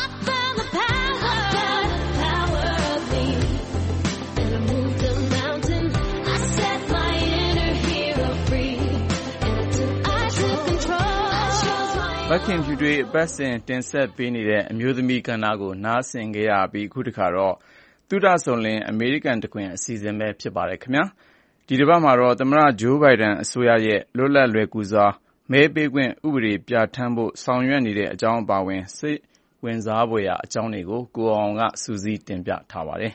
မခင်ဖြူတွေအပတ်စဉ်တင်ဆက်ပေးနေတဲ့အမျိုးသမီးကဏ္ဍကိုနားဆင်ကြရပြီးအခုတခါတော့သုဒဆုံလင်အမေရိကန်တခွင်အစီအစဉ်ပဲဖြစ်ပါတယ်ခင်ဗျာဒီတစ်ပတ်မှာတော့သမ္မတဂျိုးဘိုင်ဒန်အစိုးရရဲ့လွတ်လပ်လွယ်ကူစွာမဲပေးခွင့်ဥပဒေပြဋ္ဌာန်းဖို့ဆောင်ရွက်နေတဲ့အကြောင်းအပါအဝင်စိတ်ဝင်စားဖွယ်ရာအကြောင်းတွေကိုကိုအောင်ကစူးစီးတင်ပြထားပါတယ်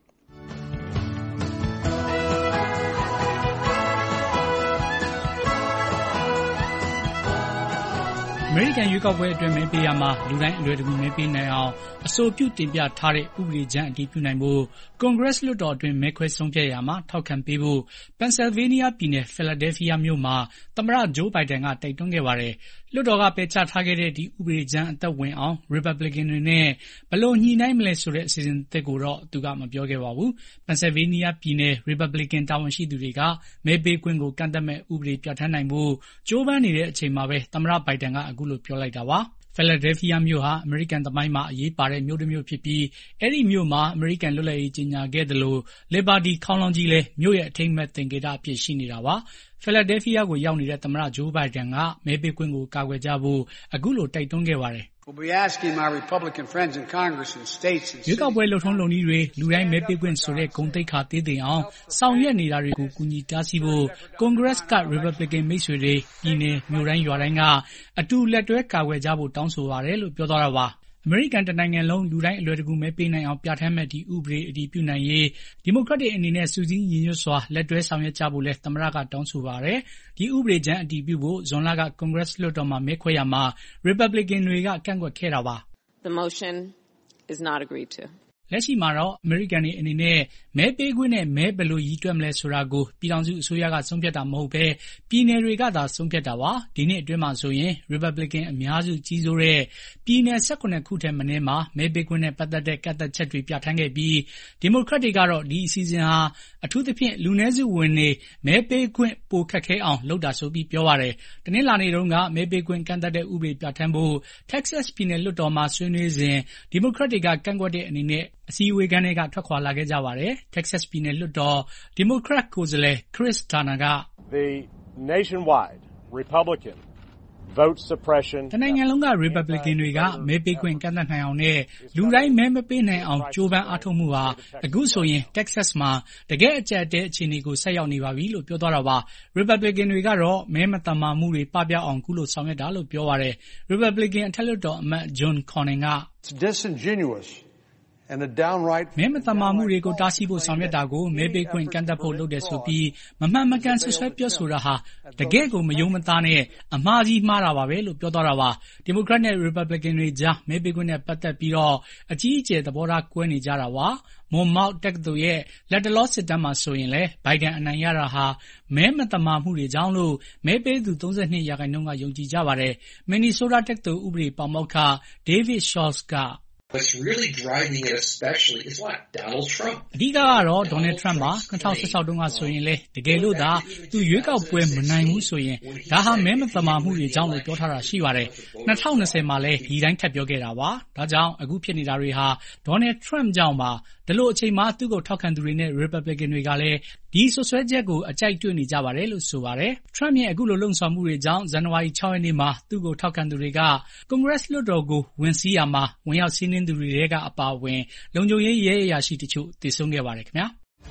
အမေရိကန်ရွေးကောက်ပွဲအတွင်းမဲပေးရမှာလူတိုင်းအလွယ်တကူမဲပေးနိုင်အောင်အဆိုပြုတင်ပြထားတဲ့ဥပဒေကြမ်းအတည်ပြုနိုင်ဖို့ကွန်ဂရက်လွှတ်တော်အတွင်းမဲခွဲဆုံးဖြတ်ရာမှာထောက်ခံပေးဖို့ပန်ဆယ်ဗေးနီးယားပြည်နယ်ဖီလာဒဲလ်ဖီးယားမြို့မှာသမ္မတဂျိုးဘိုင်ဒန်ကတိုက်တွန်းခဲ့ပါတယ်။လွှတ်တော်ကပယ်ချထားခဲ့တဲ့ဒီဥပဒေကြမ်းအသက်ဝင်အောင်ရီပတ်ဘလစ်ကန်တွေနဲ့ဘယ်လိုညှိနှိုင်းမလဲဆိုတဲ့အစီအစဉ်သစ်ကိုတော့သူကမပြောခဲ့ပါဘူး။ပန်ဆယ်ဗေးနီးယားပြည်နယ်ရီပတ်ဘလစ်ကန်တာဝန်ရှိသူတွေကမဲပေးခွင့်ကိုကန့်သတ်မဲ့ဥပဒေပြဋ္ဌာန်းနိုင်ဖို့ကြိုးပမ်းနေတဲ့အချိန်မှာပဲသမ္မတဘိုင်ဒန်ကအခုလိုပြောလိုက်တာပါ။ဖီလာဒဲလ်ဖီးယားမြို့ဟာအမေရိကန်သမိုင်းမှာအရေးပါတဲ့မြို့တစ်မြို့ဖြစ်ပြီးအဲဒီမြို့မှာအမေရိကန်လွတ်လပ်ရေးကြေညာခဲ့သလို Liberty ခေါင်းလောင်းကြီးလည်းမြို့ရဲ့အထိမ်းအမှတ်သင်္ကေတအဖြစ်ရှိနေတာပါ။ဖီလာဒဲလ်ဖီးယားကိုရောက်နေတဲ့သမ္မတဂျိုးဘိုင်ဒန်ကမဲပေးခွင့်ကိုကာကွယ်ကြဖို့အခုလိုတိုက်တွန်းခဲ့ပါတယ်။ရွေးကောက်ပွဲလုပ်ထုံးလုပ်နည်းတွေလူတိုင်းမဲပေးခွင့်ဆိုတဲ့ဂုဏ်သိက္ခာသေးသိမ်အောင်ဆောင်ရွက်နေတာတွေကိုကူညီတားဆီးဖို့ကွန်ဂရက်ကရီပတ်ဘလစ်ကန်မိတ်ဆွေတွေပြည်နယ်မြို့တိုင်းရွာတိုင်းကအတူလက်တွဲကာကွယ်ကြဖို့တောင်းဆိုပါတယ်လို့ပြောသွားတာပါ။အမေရိကန်တနိုင်ငံလုံးလူတိုင်းအလွယ်တကူမဲပေးနိုင်အောင်ပြဋ္ဌာန်းမဲ့ဒီဥပဒေအတည်ပြုနိုင်ရေးဒီမိုကရက်တွေအနေနဲ့စုစည်းညီညွတ်စွာလက်တွဲဆောင်ရွက်ကြဖို့လဲသမ္မတကတောင်းဆိုပါတယ်။ဒီဥပဒေကြမ်းအတည်ပြုဖို့ဇွန်လကကွန်ဂရက်လွှတ်တော်မှာမဲခွဲရမှာရီပတ်ဘလစ်ကန်တွေကကန့်ကွက်ခဲ့တာပါ။ The motion is not agreed to. လက်ရှိမှာတော့အမေရိကန်တွေအနေနဲ့မဲပေးခွင့်နဲ့မဲဘယ်လိုရည်တွက်မလဲဆိုတာကိုပြည်ထောင်စုအစိုးရကဆုံးဖြတ်တာမဟုတ်ဘဲပြည်နယ်တွေကသာဆုံးဖြတ်တာပါဒီနှစ်အတွင်းမှာဆိုရင် Republican အများစုကြီးစိုးတဲ့ပြည်နယ်18ခုထဲမနည်းမှာမဲပေးခွင့်နဲ့ပတ်သက်တဲ့ကန့်သတ်ချက်တွေပြဋ္ဌာန်းခဲ့ပြီး Democrat တွေကတော့ဒီအစီအစဉ်ဟာအထူးသဖြင့်လူနည်းစုဝင်တွေမဲပေးခွင့်ပိုခက်ခဲအောင်လုပ်တာဆိုပြီးပြောပါတယ်တနင်္လာနေ့တုန်းကမဲပေးခွင့်ကန့်သတ်တဲ့ဥပဒေပြဋ္ဌာန်းဖို့ Texas ပြည်နယ်လွှတ်တော်မှာဆွေးနွေးစဉ် Democrat တွေကကန့်ကွက်တဲ့အနေနဲ့အစည်းအဝေးခန်းထဲကထွက်ခွာလာခဲ့ကြပါတယ်။ Texas ပြည်နယ်လွှတ်တော် Democrat ကိုယ်စားလှယ် Chris Turner က The nationwide Republican vote suppression တနိုင်ငံလုံးက Republican တွေကမဲပေးခွင့်ကန့်သတ်နိုင်အောင်နဲ့လူတိုင်းမဲမပေးနိုင်အောင်ကြိုးပမ်းအားထုတ်မှုဟာအခုဆိုရင် Texas မှာတကယ်အကျပ်တဲအခြေအနေကိုဆက်ရောက်နေပါပြီလို့ပြောသွားတာပါ။ Republican တွေကတော့မဲမတမာမှုတွေပပျောက်အောင်ကုလို့ဆောင်ရွက်တာလို့ပြောပါတယ်။ Republican အထက်လွှတ်တော်အမတ် John Cornyn က It's disingenuous and a downright မဲမတမာမှုတွေကိုတားဆီးဖို့ဆောင်ရွက်တာကိုမဲပေးခွင့်ကန့်သတ်ဖို့လုပ်တယ်ဆိုပြီးမမှန်မကန်ဆွဆွဲပြောဆိုတာဟာတကယ့်ကိုမယုံမသားနဲ့အမှားကြီးမှားတာပါပဲလို့ပြောသွားတာပါ။ Democrat နဲ့ Republican တွေကြားမဲပေးခွင့်နဲ့ပတ်သက်ပြီးတော့အကြီးအကျယ်သဘောထားကွဲနေကြတာပါ။ Monmouth တက္ကသိုလ်ရဲ့လက်တလောစစ်တမ်းမှာဆိုရင်လေဘိုင်ဒန်အနိုင်ရတာဟာမဲမတမာမှုတွေကြောင့်လို့မဲပေးသူ 32% ကယုံကြည်ကြပါတယ်။ Minnesota တက္ကသိုလ်ဥပဒေပါမောက္ခ David Schultz က What's really driving it especially is what? Donald Trump. အဓိကကတော့ Donald Trump ပါ2016တုန်းကဆိုရင်လေတကယ်လို့သာသူရွေးကောက်ပွဲမနိုင်ဘူးဆိုရင်ဒါဟာမဲမသမာမှုတွေကြောင့်လို့ပြောထားတာရှိပါတယ်2020မှာလည်းဒီတိုင်းထပ်ပြောခဲ့တာပါဒါကြောင့်အခုဖြစ်နေတာတွေဟာ Donald Trump ကြောင့်ပါဒါလို့အချိန်မှာသူ့ကိုထောက်ခံသူတွေနဲ့ Republican တွေကလည်းဒီဆွဆွဲချက်ကိုအကြိုက်တွေ့နေကြပါတယ်လို့ဆိုပါတယ် Trump ရဲ့အခုလိုလှုံ့ဆော်မှုတွေကြောင့်ဇန်နဝါရီ6ရက်နေ့မှာသူ့ကိုထောက်ခံသူတွေက Congress လွှတ်တော်ကိုဝင်စီးရမှာဝင်ရောက်စီးနင်းသူတွေကအပါအဝင်လုံခြုံရေးရဲအရာရှိတချို့သေဆုံးခဲ့ပါတယ်ခင်ဗျာ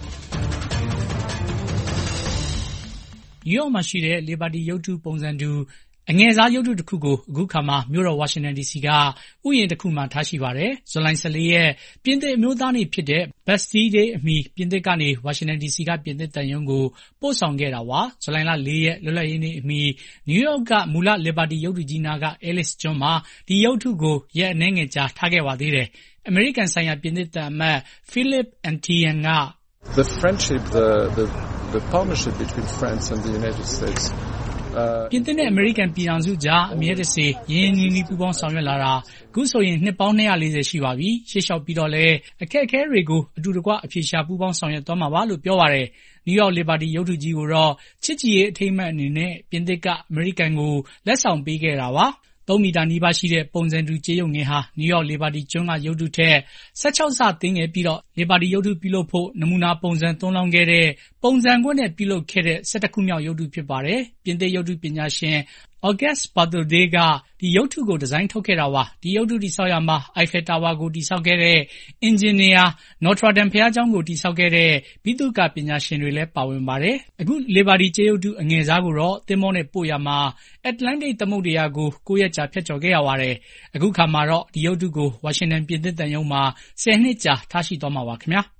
New York မှာရှိတဲ့ Liberty ရုပ်တုပုံစံတူအငယ်စားရုပ်တုတစ်ခုကိုအခုခါမှာမြို့တော် Washington DC ကဥယျာဉ်တစ်ခုမှာထားရှိပါတယ်။ဇူလိုင်14ရက်ပြင်သစ်အမျိုးသားနေ့ဖြစ်တဲ့ Bastille Day အမီပြင်သစ်ကနေ Washington DC ကပြင်သစ်တန်ယုံကိုပို့ဆောင်ခဲ့တာပါ။ဇူလိုင်လ4ရက်လွတ်လပ်ရေးနေ့အမီ New York ကမူလ Liberty ရုပ်တုကြီးနာက Ellis ကျွန်းမှာဒီရုပ်တုကိုရက်အနည်းငယ်ကြာထားခဲ့ပါသေးတယ်။ American ဆိုင်ရာပြင်သစ်တန်အမတ် Philippe Etienne က The friendship, the partnership between France and the United States ပြင်သစ်နဲ့အမေရိကန်ပြည်ထောင်စုကြားအမြဲတစေရင်းနှီးနှီးပူးပေါင်းဆောင်ရွက်လာတာအခုဆိုရင်နှစ်ပေါင်း240ရှိပါပြီရှေ့လျှောက်ပြီးတော့လည်းအခက်အခဲတွေကိုအတူတကွအပြေရှားပူးပေါင်းဆောင်ရွက်သွားမှာပါလို့ပြောပါတယ် New York Liberty ရုပ်တုကြီးကိုတော့ချစ်ကြည်ရေးအထိမ်းအမှတ်အနေနဲ့ပြင်သစ်ကအမေရိကန်ကိုလက်ဆောင်ပေးခဲ့တာပါ3 မီတာနီးပါးရှိတဲ့ပုံစံတူကြေးရုပ်ငယ်ဟာ New York Liberty ကျွန်းကရုပ်တုထက်16ဆသိငယ်ပြီးတော့ Liberty ရုပ်တုပြုလုပ်ဖို့နမူနာပုံစံသွန်းလောင်းခဲ့တဲ့ပုံစံကွက်နဲ့ပြုလုပ်ခဲ့တဲ့17ခုမြောက်ရုပ်တုဖြစ်ပါတယ်။ပြင်သစ်ရုပ်တုပညာရှင် Auguste Bartholdi ကဒီရုပ်တုကိုဒီဇိုင်းထုတ်ခဲ့တာပါ။ဒီရုပ်တုတည်ဆောက်ရမှာ Eiffel Tower ကိုတည်ဆောက်ခဲ့တဲ့အင်ဂျင်နီယာ Notre Dame ဘုရားကျောင်းကိုတည်ဆောက်ခဲ့တဲ့ဗိသုကာပညာရှင်တွေလည်းပါဝင်ပါတယ်။အခု Liberty ကြေးရုပ်တုအငယ်စားကိုတော့သင်္ဘောနဲ့ပို့ရမှာ Atlantic သမုဒ္ဒရာကို9ရက်ကြာဖြတ်ကျော်ခဲ့ရပါတယ်။အခုခါမှာတော့ဒီရုပ်တုကို Washington ပြင်သစ်တန်ယုံမှာ10နှစ်ကြာထားရှိသွားမှာပါခင်ဗျာ။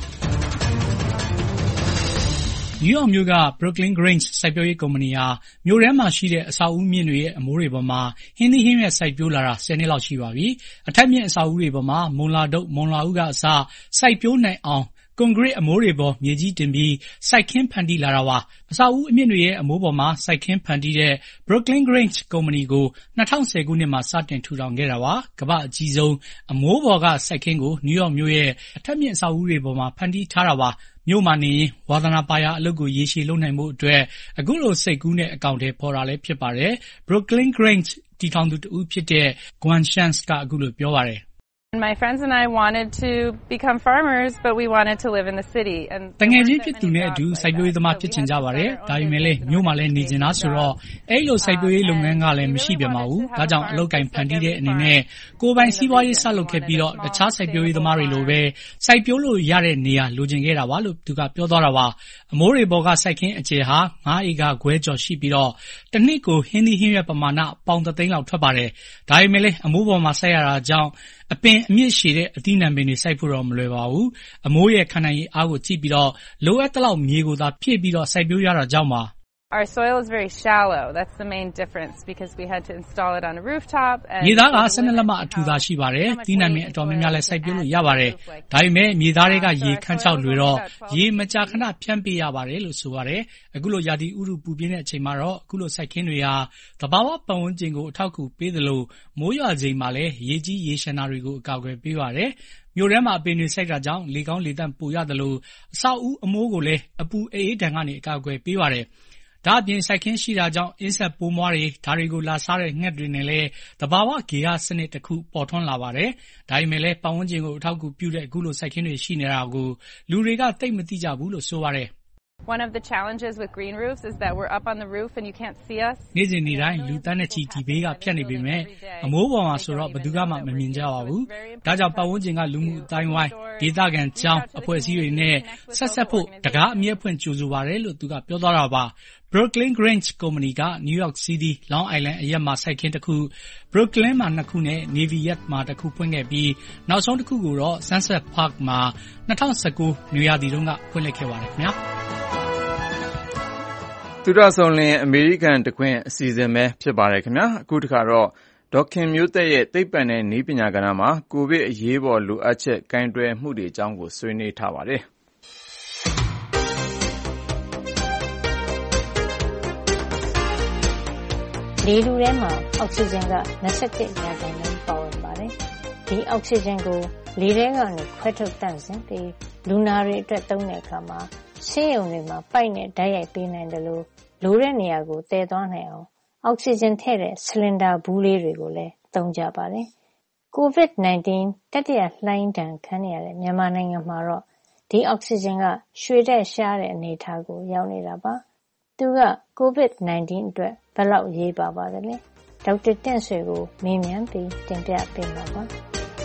New York မြို့က Brooklyn Grange စိုက်ပျိုးရေးကုမ္ပဏီဟာမြို့ထဲမှာရှိတဲ့အဆောက်အဦမြင့်တွေရဲ့အမိုးတွေပေါ်မှာဟင်းသီးဟင်းရွက်စိုက်ပျိုးလာတာ10နှစ်လောက်ရှိပါပြီ။အထက်မြင့်အဆောက်အဦတွေပေါ်မှာမုံလာတုပ်မုံလာဥကအစစိုက်ပျိုးနိုင်အောင်ကွန်ကရစ်အမိုးတွေပေါ်မြေကြီးတင်ပြီးစိုက်ခင်းဖန်တီးလာတာပါ။အဆောက်အဦအမြင့်တွေရဲ့အမိုးပေါ်မှာစိုက်ခင်းဖန်တီးတဲ့ Brooklyn Grange ကုမ္ပဏီကို2010ခုနှစ်မှာစတင်ထူထောင်ခဲ့တာပါ။ကမ္ဘာအကြီးဆုံးအမိုးပေါ်ကစိုက်ခင်းကို New York မြို့ရဲ့အထက်မြင့်အဆောက်အဦတွေပေါ်မှာဖန်တီးထားတာပါ။မြို့မှာနေရင်ဝါသနာပါရာအလုပ်ကိုရေရှည်လုပ်နိုင်မှုအတွက်အခုလိုစိတ်ကူးနဲ့အကောင့်ထဲပေါ်တာလည်းဖြစ်ပါတယ်။ Brooklyn Grange တည်ထောင်သူတဦးဖြစ်တဲ့ Gwen Shantz ကအခုလိုပြောပါတယ် My friends and I wanted to become farmers, but we wanted to live in the city. And တကယ်ကြီးဖြစ်သူနဲ့အတူစိုက်ပျိုးရေးသမားဖြစ်ချင်ကြပါတယ်။ဒါပေမဲ့လည်းမြို့မှာလည်းနေချင်တာဆိုတော့အဲ့လိုစိုက်ပျိုးရေးလုပ်ငန်းကလည်းမရှိပြန်ပါဘူး။ဒါကြောင့်အလုပ်ကိုင်ဖန်တီးတဲ့အနေနဲ့ကိုယ်ပိုင်စီးပွားရေးဆက်လုပ်ခဲ့ပြီးတော့တခြားစိုက်ပျိုးရေးသမားတွေလိုပဲစိုက်ပျိုးလို့ရတဲ့နေရာလိုချင်ခဲ့တာပါလို့သူကပြောသွားတာပါ။အမိုးတွေပေါ်ကစိုက်ခင်းအကျယ်ဟာ9ဧကခွဲကျော်ရှိပြီးတော့တစ်နှစ်ကိုဟင်းသီးဟင်းရွက်ပမာဏပေါင်3သိန်းလောက်ထွက်ပါတယ်။ဒါပေမဲ့လည်းအမိုးပေါ်မှာစိုက်ရတာကြောင့်အပင်အမြင့်ရှည်တဲ့အသီးနှံပင်တွေစိုက်ဖို့တော့မလွယ်ပါဘူး။အမိုးရဲ့ခံနိုင်ရည်အားကိုကြည့်ပြီးတော့လိုအပ်တဲ့လောက်မြေကိုသာဖြည့်ပြီးတော့စိုက်ပျိုးရတာကြောင့်ပါ Our soil is very shallow. That's the main difference because we had to install it on a rooftop. မြေသားက12လက်မအထူသာရှိပါတယ်။သီးနှံပင်အတော်များများလည်းစိုက်ပျိုးလို့ရပါတယ်။ဒါပေမဲ့မြေသားတွေကရေခန်းချောက်လွယ်တော့ရေမကြာခဏဖြန့်ပေးရပါတယ်လို့ဆိုပါတယ်။အခုလိုရာသီဥတုပူပြင်းတဲ့အချိန်မှာတော့အခုလိုစိုက်ခင်းတွေဟာသဘာဝပတ်ဝန်းကျင်ကိုအထောက်အကူပေးသလိုမိုးရွာချိန်မှာလည်းရေကြီးရေရှမ်းတာတွေကိုအကာအကွယ်ပေးပါတယ်။မြို့ထဲမှာအပင်တွေစိုက်တာကြောင့်လေကောင်းလေသန့်ပိုရတယ်လို့အဆောက်အဦအမိုးကိုလည်းအပူအေးဒဏ်ကနေအကာအကွယ်ပေးပါတယ်။ဒါအပြင်စိုက်ခင်းရှိတာကြောင့်အင်းဆက်ပိုးမွားတွေဓာတွေကိုလာစားတဲ့ငှက်တွေနဲ့လည်းသဘာဝဂေဟစနစ်တစ်ခုပေါ်ထွန်းလာပါတယ်။ဒါပေမဲ့လည်းပတ်ဝန်းကျင်ကိုအထောက်အကူပြုတဲ့အခုလိုစိုက်ခင်းတွေရှိနေတာကိုလူတွေကသိမသိကြဘူးလို့ဆိုပါတယ် One of the challenges with green roofs is that we're up on the roof and you can't see us. နေ့စဉ်နေ့တိုင်းလူတန်းနဲ့ချီဒီဘေးကဖြတ်နေပေမဲ့အမိုးပေါ်မှာဆိုတော့ဘယ်သူမှမမြင်ကြပါဘူး။ဒါကြောင့်ပတ်ဝန်းကျင်ကလူမှုအတိုင်းဝိုင်းဒေသခံကျောင်းအဖွဲ့အစည်းတွေနဲ့ဆက်ဖို့တကားအမြဲဖွင့်ကြိုဆိုပါတယ်လို့သူကပြောသွားတာပါ။ Brooklyn Grange ကုမ္ပဏီက New York City Long Island အရပ်မှာစိုက်ခင်းတစ်ခု Brooklyn မှာ2ခုနဲ့ Navy Yard မှာတစ်ခုဖွင့်ခဲ့ပြီးနောက်ဆုံးတစ်ခုကိုတော့ Sunset Park မှာ2019နွေရာသီတုန်းကဖွင့်လှစ်ခဲ့ပါတယ်ခင်ဗျာသူရဆုံးလင်းအမေရိကန်တခွင်အစီအစဉ်ပဲဖြစ်ပါတယ်ခင်ဗျာအခုတခါတော့ဒေါက်ခင်မျိုးသက်ရဲ့သိပ္ပံနဲ့နည်းပညာကဏ္ဍမှာကိုဗစ်အရေးပေါ်လိုအပ်ချက်ကင်တွယ်မှုတွေအကြောင်းကိုဆွေးနွေးထားပါတယ်လေလူထဲမှာအောက်ဆီဂျင်က 27% ပါဝင်ပါတယ်ဒီအောက်ဆီဂျင်ကိုလေထဲကနေခွဲထုတ်တန့်စင်ပြီးလူနာတွေအတွက်သုံးတဲ့အခါမှာဆေးရုံတွေမှာပိုက်နဲ့ဓာတ်ရိုက်ပေးနိုင်တယ်လို့လိုတဲ့နေရာကိုတည်သွားနိုင်အောင်အောက်ဆီဂျင်ထည့်တဲ့ဆလင်ဒါဘူးလေးတွေကိုလည်းသုံးကြပါတယ်။ COVID-19 တတိယလှိုင်းဒဏ်ခံနေရတဲ့မြန်မာနိုင်ငံမှာတော့ဒီအောက်ဆီဂျင်ကရွှေတဲ့ရှားတဲ့အနေအထားကိုရောက်နေတာပါ။သူက COVID-19 အတွက်ဘယ်လောက်ရေးပါပါသလဲ။ဒေါက်တာတင့်ဆွေကိုမေးမြန်းပြီးတင်ပြပေးမှာပါ။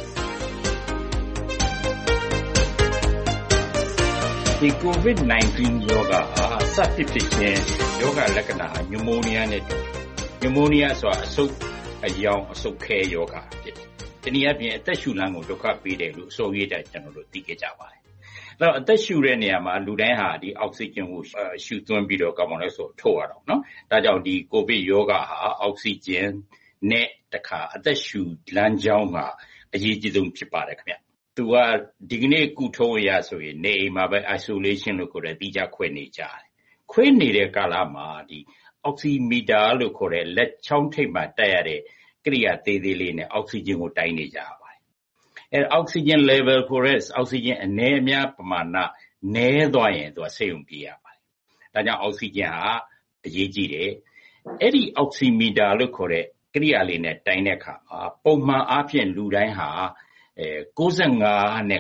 ဒီ COVID-19 ရောဂါဟာစဖြစ်ခြင်းရောဂါလက္ခဏာညူမိုနီးယားနဲ့တူညူမိုနီးယားဆိုတာအဆုတ်အယောင်အဆုတ်ခဲရောဂါဖြစ်တယ်။ဒီနည်းအားဖြင့်အသက်ရှူလမ်းကိုဒုက္ခပေးတယ်လို့အစိုးရကကျွန်တော်တို့သိခဲ့ကြပါတယ်။အဲ့တော့အသက်ရှူတဲ့နေရာမှာလူတိုင်းဟာဒီအောက်ဆီဂျင်ကိုရှူသွင်းပြီးတော့ကာဗွန်ဒိုက်ဆိုထုတ်ရတော့နော်။ဒါကြောင့်ဒီကိုဗစ်ရောဂါဟာအောက်ဆီဂျင်နဲ့တခါအသက်ရှူလမ်းကြောင်းမှာအရေးကြီးဆုံးဖြစ်ပါတယ်ခင်ဗျ။သူကဒီကနေ့ကုထုံးရဆိုရင်နေအိမ်မှာပဲ isolation လို့ခေါ်တဲ့တိကျခွဲနေကြတယ်။ခွဲနေတဲ့ကာလမှာဒီအောက်ဆီမီတာလို့ခေါ်တဲ့လက်ချောင်းထိပ်မှာတက်ရတဲ့ကိရိယာသေးသေးလေးနဲ့အောက်ဆီဂျင်ကိုတိုင်းနေကြရပါတယ်။အဲအောက်ဆီဂျင် level ခေါ်တဲ့အောက်ဆီဂျင်အနည်းအများပမာဏနည်းသွားရင်သူကဆေးရုံပြေးရပါတယ်။ဒါကြောင့်အောက်ဆီဂျင်ဟာအရေးကြီးတယ်။အဲ့ဒီအောက်ဆီမီတာလို့ခေါ်တဲ့ကိရိယာလေးနဲ့တိုင်းတဲ့အခါမှာပုံမှန်အားဖြင့်လူတိုင်းဟာ95နဲ့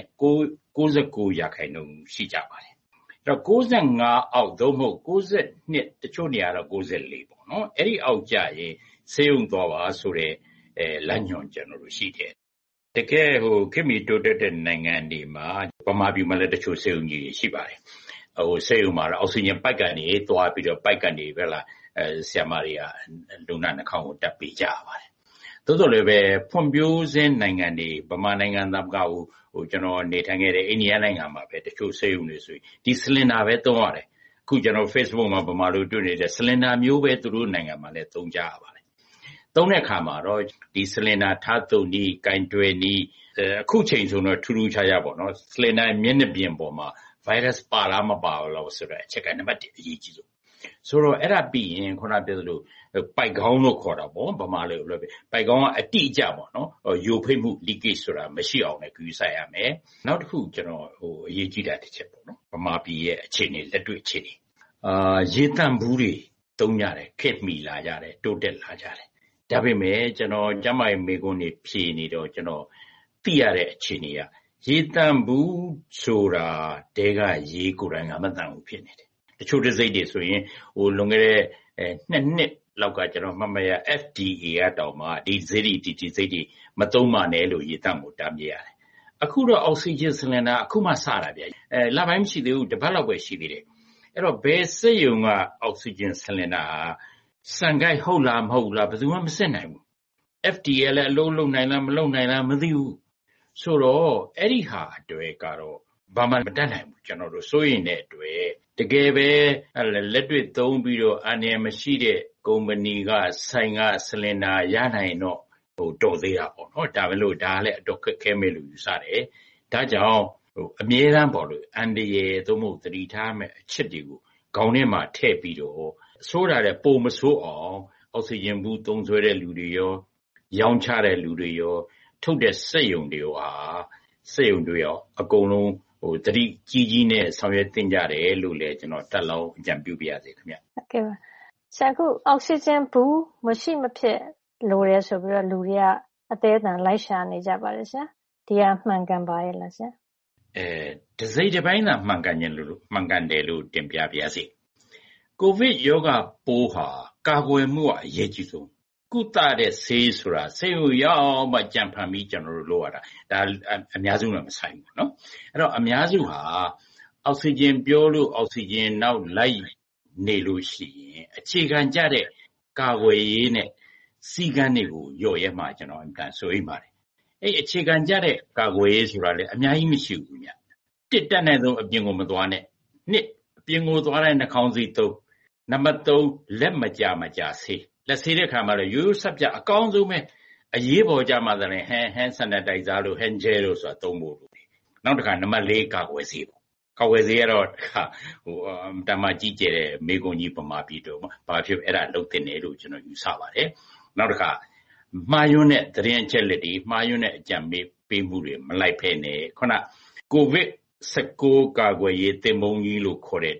99ရာခိုင်နှုန်းရှိကြပါတယ်။အဲ့တော့95အောက်သို့မဟုတ်92တချို့နေရာတော့94ပေါ့နော်။အဲ့ဒီအောက်ကြရင်ဆေးရုံသွားပါဆိုတဲ့လမ်းညွှန်ကျွန်တော်တို့ရှိတယ်။တကယ်ခေတ်မီတိုးတက်တဲ့နိုင်ငံတွေမှာဗမာပြည်မှာလည်းတချို့ဆေးရုံကြီးရှိပါတယ်။ဆေးရုံမှာအောက်ဆီဂျင်ပိုက်ကနေသွားပြီးတော့ပိုက်ကနေပဲလားဆရာမတွေကလူနာနှာခေါင်းကိုတက်ပေးကြရပါတယ်။သို့တော်လည်းပဲဖွံ့ဖြိုးဆင်းနိုင်ငံတွေဗမာနိုင်ငံသားကကျွန်တော်နေထိုင်ခဲ့တဲ့အိန္ဒိယနိုင်ငံမှာပဲတချို့ဆေးရုံတွေဆိုရင်ဒီဆလင်ဒါပဲသုံးရတယ်။အခုကျွန်တော် Facebook မှာဗမာလိုတွေ့နေတဲ့ဆလင်ဒါမျိုးပဲသူတို့နိုင်ငံမှာလည်းသုံးကြရပါတယ်။သုံးတဲ့အခါမှာတော့ဒီဆလင်ဒါထားသုံးနည်းကင်တွယ်နည်းအခုချိန်ဆိုတော့ထူးထူးခြားခြားပေါ့နော်။ဆလင်ဒါမျက်နှာပြင်ပေါ်မှာ virus ပါလားမပါဘူးလားဆိုတော့အချက်ကနံပါတ်1အရေးကြီးဆုံး။ဆိုတော့အဲ့ဒါပြီးရင်ခုနပြောသလိုပိုက်ခေါင်းလို့ခေါ်တာပေါ့ဗမာလိုလည်းပိုက်ခေါင်းကအတိအကျပေါ့နော်ယိုဖိတ်မှု leakage ဆိုတာမရှိအောင်လည်းကူးဆိုင်ရမယ်နောက်တစ်ခုကျွန်တော်အရေးကြီးတာတစ်ချက်ပေါ့နော်ဗမာပြည်ရဲ့အခြေအနေလက်တွေ့အခြေအနေရေတန့်ဘူးတွေတုံးရတယ်ခက်မိလာကြတယ်တိုးတက်လာကြတယ်ဒါပေမဲ့ကျွန်တော်ကျမရဲ့မိကုန်းနေဖြေနေတော့ကျွန်တော်သိရတဲ့အခြေအနေကရေတန့်ဘူးဆိုတာတဲကရေကိုယ်တိုင်ကမတန့်ဘူးဖြစ်နေတယ်တချို့တစိမ့်တွေဆိုရင်လွန်ခဲ့တဲ့2 နှစ်လောက်ကကျွန်တော်မှတ်မရ FDA ကတောင်မှဒီစိတ်တွေမသုံးပါနဲ့လို့ရေတန့်ကိုတားမြစ်ရတယ်အခုတော့အောက်ဆီဂျင်ဆလင်ဒါအခုမှစတာဗျလပိုင်းမရှိသေးဘူးတစ်ပတ်လောက်ပဲရှိသေးတယ်အဲ့တော့ဘယ်စက်ရုံကအောက်ဆီဂျင်ဆလင်ဒါစံကိုက်ဟုတ်လားမဟုတ်လားဘယ်သူမှမစစ်နိုင်ဘူး FDA လည်းအလုံးလုံးနိုင်လားမလုံးနိုင်လားမသိဘူးဆိုတော့အဲ့ဒီဟာအတွက်ကတော့ဘာမှမတတ်နိုင်ဘူးကျွန်တော်တို့စိုးရင်တဲ့အတွက်တကယ်ပဲလက်တွေ့သုံးပြီးတော့အနေမရှိတဲ့ကုမ္ပဏီကဆိုင်ကဆလင်ဒါရနိုင်တော့တော်သေးတာပေါ့နော်ဒါပဲလို့ဒါလည်းအတော့ခက်ခဲမယ်လို့ယူဆတယ်ဒါကြောင့်အမြဲတမ်းပေါ့လို့အန်ဒီရဲ့သို့မဟုတ်သတိထားမဲ့အချက်တွေကိုခေါင်းထဲမှာထည့်ပြီးတော့ဆိုးတာတဲ့ပုံမဆိုးအောင်အောက်ဆီဂျင်ဘူးသုံးဆွဲတဲ့လူတွေရောရောင်းချတဲ့လူတွေရောထုတ်တဲ့စက်ရုံတွေရောအကုန်လုံးတတိကြီးနဲ့ဆောင်ရွက်တင်ကြတယ်လို့လည်းကျွန်တော်တက်လောင်းအကြံပြုပြရစေခင်ဗျဟုတ်ကဲ့ပါဆရာခုအောက်ဆီဂျင်ဘူးမရှိမဖြစ်လိုရဲဆိုပြီးတော့လူတွေကအသေးအတန်လိုက်ရှာနေကြပါတယ်ဆရာဒီကမှန်ကန်ပါရဲ့လားဆရာတစိမ့်တစ်ပိုင်းသာမှန်ကန်တယ်လို့တင်ပြပါရစေကိုဗစ်ရောဂါပိုးဟာကာကွယ်မှုအရေးကြီးဆုံးကုသတဲ့ဆေးဆိုတာဆေးရုံရောက်မှကြံဖန်ပြီးကျွန်တော်တို့လုပ်ရတာဒါအများစုတော့မဆိုင်ဘူးเนาะအဲ့တော့အများစုဟာအောက်ဆီဂျင်ပြောလို့အောက်ဆီဂျင်နောက်လိုက်နေလို့ရှိရင်အခြေခံကြတဲ့ကာကွယ်ရေးနဲ့စီကန်းတွေကိုရော့ရဲမှာကျွန်တော်အမှန်ဆိုရင်ပါတယ်အဲ့အခြေခံကြတဲ့ကာကွယ်ရေးဆိုတာလေအများကြီးမရှိဘူးညတစ်တက်နိုင်ဆုံးအပြင်ကိုမသွားနဲ့နှစ်အပြင်ကိုသွားတဲ့နှာခေါင်းစည်းသုံးနံပါတ်3လက်မကြဆေးလက်ဆေးတဲ့ခါမှာလည်းရိုးဆက်ပြအကောင်းဆုံးပဲအရေးပေါ်ကြမှာတယ်ဟန်ဆန်နတိုင်ဇာလို့ဟန်ဂျယ်လို့ဆိုတာသုံးဖို့လို့နောက်တစ်ခါနံပါတ်4ကာကွယ်ဆေးပေါ့ကာကွယ်ဆေးကတော့တမကြီးကျတဲ့မေကွန်ကြီးပမာပြည်တော့ဘာဖြစ်အဲ့ဒါလုံးတင်တယ်လို့ကျွန်တော်ယူဆပါတယ်နောက်တစ်ခါမှားယွန်းတဲ့သတင်းအချက်လက်တွေမှားယွန်းတဲ့အကြံပေးမှုတွေမလိုက်ဖဲနဲ့ခုနကိုဗစ်19ကာကွယ်ရေးတင်မုံကြီးလို့ခေါ်တဲ့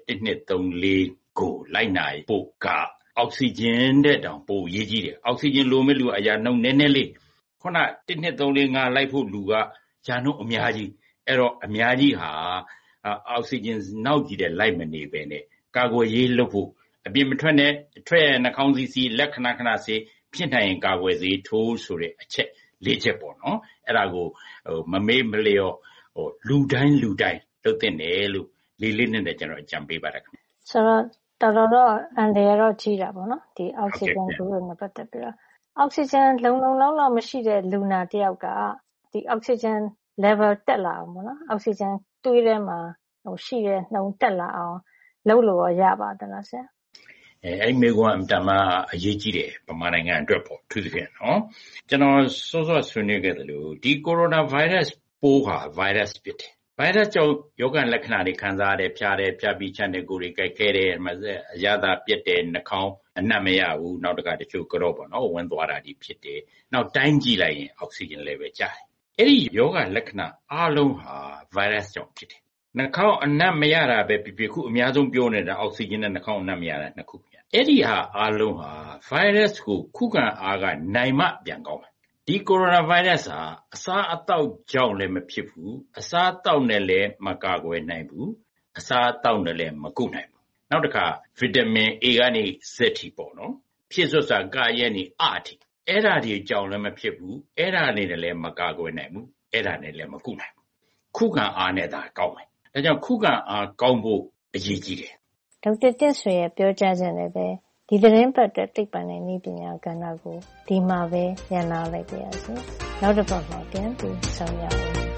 1234ကိုလိုက်နိုင်ဖို့ကအောက်ဆီဂျင်တဲ့တောင်ပိုရေးကြီးတယ်အောက်ဆီဂျင်လိုမဲ့လူအရာနှုန်းနည်းနည်းလေးခုန1234လိုက်ဖို့လူကရာနှုန်းအများကြီးအဲ့တော့အများကြီးဟာအောက်ဆီဂျင်နောက်ကြည့်တဲ့လိုက်မနေပဲနဲ့ကာကွယ်ရေးလုပ်ဖို့အပြင်မထွက်နဲ့ထွက်နှာခေါင်းစည်းစီလက်ခဏခဏစေးဖြစ်နိုင်ရင်ကာကွယ်စေးထိုးဆိုတဲ့အချက်၄ချက်ပေါ့နော်အဲ့ဒါကိုမမေ့မလျော့လူတိုင်းလုပ်တဲ့တယ်လို့လေးနဲ့ကျွန်တော်အကြံပေးပါတယ်ခင်ဗျဆိုတော့တော်အန်တယ်ရောကြီးတာပေါ့နော်ဒီအောက်ဆီဂျင်ကိုနဲ့ပတ်သက်ပြီးတော့အောက်ဆီဂျင်လုံလောက်မရှိတဲ့လူနာတယောက်ကဒီအောက်ဆီဂျင် level တက်လာအောင်ပေါ့နော်အောက်ဆီဂျင်သွေးထဲမှာရှိတဲ့နှုန်းတက်လာအောင်လုပ်လို့ရပါသလားဆရာအဲ့မေကွန်အတမအရေးကြီးတယ်ပမာနိုင်ငံအတွက်ပေါ့သူတကယ်နော်ကျွန်တော်စောစောဆွေးနွေးခဲ့တယ်လို့ဒီကိုရိုနာဗိုင်းရပ်စ်ပိုးဟာဗိုင်းရပ်စ်ဖြစ်တယ်ဗိုင်းရပ်စ်ကြောင့်ယောဂလက္ခဏာတွေခံစားရတယ်ဖြားပြီးချမ်းတဲ့ကိုယ်တွေကြိုက်ခဲတယ်အရသာပြက်တယ်နှာခေါင်းအနံ့မရဘူးနောက်တခါတချို့ကတော့ပေါ့နော်ဝင်သွားတာဒီဖြစ်တယ်နောက်တိုင်းကြည့်လိုက်ရင်အောက်ဆီဂျင် level ကျတယ်အဲ့ဒီယောဂလက္ခဏာအလုံးဟာဗိုင်းရပ်စ်ကြောင့်ဖြစ်တယ်နှာခေါင်းအနံ့မရတာပဲဖြစ်ခုအများဆုံးပြောနေတာအောက်ဆီဂျင်နဲ့နှာခေါင်းအနံ့မရတာနှစ်ခုအဲ့ဒီဟာအလုံးဟာဗိုင်းရပ်စ်ကိုခုခံအားကနိုင်မှပြန်ကောင်းတယ်ဒီကိုရိုနာဗိုင်းရပ်စ်ဟာအစားအသောက်ကြောင့်လည်းမဖြစ်ဘူးအစားအသောက်နဲ့လည်းမကာကွယ်နိုင်ဘူးအစားအသောက်နဲ့လည်းမကုနိုင်ဘူးနောက်တစ်ခါဗီတာမင် A ကနေ Z ထိပေါ့နော်ဖြစ်စွတ်စာကရဲ့နေအထိအဲ့ဒါတွေကြောင့်လည်းမဖြစ်ဘူးအဲ့ဒါနဲ့လည်းမကာကွယ်နိုင်ဘူးအဲ့ဒါနဲ့လည်းမကုနိုင်ဘူးခုခံအားနဲ့သာကောင်းမယ်ဒါကြောင့်ခုခံအားကောင်းဖို့အရေးကြီးတယ်ဒေါက်တာတင့်ဆွေရဲ့ပြောကြားချက်နဲ့ပဲဒီသတင်းပတ်တဲ့သိပ္ပံနဲ့နည်းပညာကဏ္ဍကိုဒီမှာပဲညှနာလိုက်ပါရစေ။နောက်တစ်ပတ်မှာပြန်ပြီးဆောင်ရအောင်။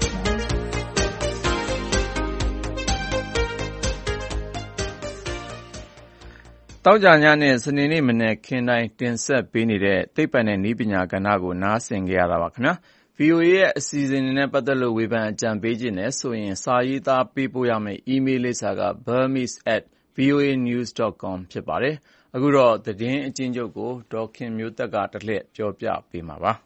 တောက်ကြညနဲ့စနေနေ့မနေ့ခင်းတိုင်းတင်ဆက်ပေးနေတဲ့သိပ္ပံနဲ့နည်းပညာကဏ္ဍကိုနားဆင်ကြရတာပါခင်ဗျာ။ VOA ရဲ့အစီအစဉ်နဲ့ပတ်သက်လို့ဝေဖန်အကြံပေးခြင်းနဲ့ဆိုရင်စာရေးသားပေးပို့ရမယ့် email လိပ်စာက burmese@voanews.com ဖြစ်ပါတယ်။အခုတော့သတင်းအကျဉ်းချုပ်ကိုဒေါ်ခင်မျိုးသက်ကတလှည့်ပြောပြပေးမှာပါ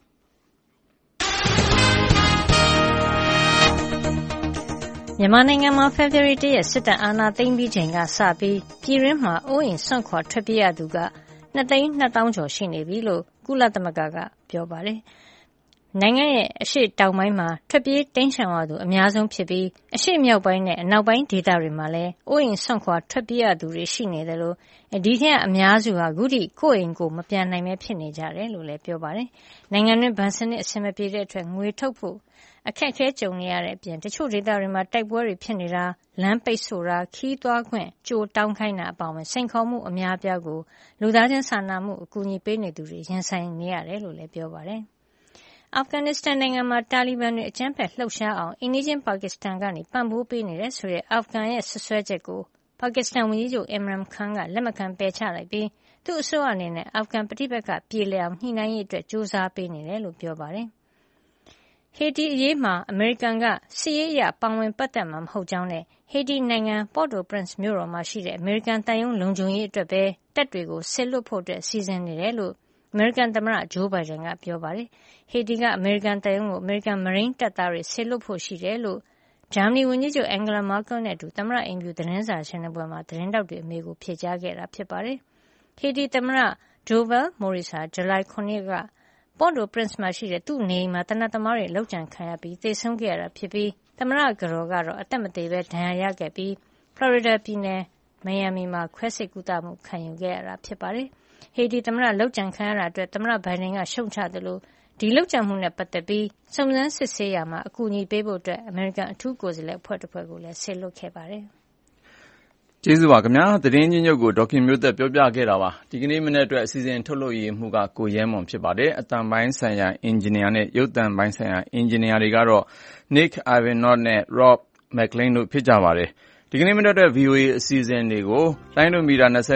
မြန်မာနိုင်ငံမှာ February 1 ရက်စစ်တပ်အာဏာသိမ်းပြီးချိန်ကစပြီးပြည်တွင်းမှာအိုးအိမ်စွန့်ခွာထွက်ပြေးရသူက2,200,000 ကျော်ရှိနေပြီလို့ကုလသမဂ္ဂကပြောပါတယ်။နိုင်ငံရဲ့အရှေ့တောင်ပိုင်းမှာထွက်ပြေးတိမ်းရှောင်ရသူအများဆုံးဖြစ်ပြီးအရှေ့မြောက်ပိုင်းနဲ့အနောက်ပိုင်းဒေသတွေမှာလည်းအိုးအိမ်စွန့်ခွာထွက်ပြေးရသူတွေရှိနေတယ်လို့ဒီထက်အများစုဟာခုထိကိုယ့်အိမ်ကိုမပြန်နိုင်ပဲဖြစ်နေကြတယ်လို့လည်းပြောပါတယ်။နိုင်ငံတွင်းဗန်စနစ်အဆင်မပြေတဲ့အတွက်ငွေထုတ်ဖို့အခက်အခဲကြုံနေရတဲ့အပြင်တချို့ဒေသတွေမှာတိုက်ပွဲတွေဖြစ်နေတာလမ်းပိတ်ဆို့တာခီးသွားခွင့်ကြိုတောင်းခိုင်းတာအပါအဝင်စိန်ခေါ်မှုအများအပြားကိုလူသားချင်းစာနာမှုအကူအညီပေးနေသူတွေရင်ဆိုင်နေရတယ်လို့လည်းပြောပါတယ်။အာဖဂန်နစ္စတန်နိုင်ငံမှာတာလီဘန်တွေအကြမ်းဖက်လှုပ်ရှားအောင်အိမ်နီးချင်းပါကစ္စတန်ကနေပံ့ပိုးပေးနေတယ်ဆိုတဲ့အာဖဂန်ရဲ့ဆွဆွဲချက်ကိုပါကစ္စတန်ဝန်ကြီးချုပ် Imran Khan ကလက်မခံပယ်ချလိုက်ပြီးသူ့အစိုးရအနေနဲ့အာဖဂန်ပဋိပက္ခပြေလည်အောင်ညှိနှိုင်းရေးအတွက်ကြိုးစားပေးနေတယ်လို့ပြောပါတယ်။ဟေတီအရေးမှာအမေရိကန်ကစစ်ရေးအရပါဝင်ပတ်သက်မှာမဟုတ်ကြောင်းနဲ့ဟေတီနိုင်ငံ Port-au-Prince မြို့တော်မှာရှိတဲ့အမေရိကန်သံရုံးလုံခြုံရေးအတွက်ပဲတပ်တွေကိုဆစ်လွတ်ဖို့စီစဉ်နေတယ်လို့အမေရိကန်သမ္မတဂျိုးဘိုင်ဒန်ကပြောပါတယ်။ဟေတီကအမေရိကန်သံရုံးကိုအမေရိကန်မရိန်းတပ်သားတွေဆစ်လွတ်ဖို့ရှိတယ်လို့ဂျာမနီဝန်ကြီးချုပ် Angela Merkel နဲ့အတူသမ္မတအိမ်ဖြူသတင်းစာရှင်းလင်းပွဲမှာသတင်းထောက်တွေအမေးကိုဖြေကြားခဲ့တာဖြစ်ပါတယ်။ဟေတီသမ္မတ Jovenel Moïse ဟာဇူလိုင် 9 ရက်က Port-au-Prince မှာရှိတဲ့သူ့နေအိမ်မှာသေနတ်သမားတွေလုပ်ကြံခံရပြီးသေဆုံးခဲ့ရတာဖြစ်ပြီးသမ္မတကတော်ကတော့အသက်မသေဘဲဒဏ်ရာရခဲ့ပြီးဖလော်ရီဒါပြည်နယ်မိုင်ယာမီမှာခွဲစိတ်ကုသမှုခံယူခဲ့ရတာဖြစ်ပါတယ်။ဟေတီသမ္မတလုပ်ကြံခံရတာအတွက်သမ္မတဘိုင်ဒန်ကရှုတ်ချသလိုဒီလုပ်ကြံမှုနဲ့ပတ်သက်ပြီးစုံစမ်းစစ်ဆေးရာမှာအကူအညီပေးဖို့အမေရိကန်အထူးကိုယ်စားလှယ်အဖွဲ့တစ်ဖွဲ့ကိုလည်းဆက်လွတ်ခဲ့ပါတယ်။ကျေးဇူးပါခင်ဗျာသတင်းချင်းချုပ်ကိုဒေါက်ခင်မျိုးသက်ပြောပြခဲ့တာပါဒီကနေ့မနေ့အတွက်အစီအစဉ်ထုတ်လုပ်ရေးမှုကကိုရဲမွန်ဖြစ်ပါတယ်အတန်ပိုင်းဆိုင်ရာအင်ဂျင်နီယာနဲ့ရုပ်သံပိုင်းဆိုင်ရာအင်ဂျင်နီယာတွေကတော့ Nick Ivanov နဲ့ Rob McLean တို့ဖြစ်ကြပါတယ်ဒီကနေ့မနေ့အတွက် VOA အစီအစဉ်တွေကိုလိုင်းဒိုမီတာ2440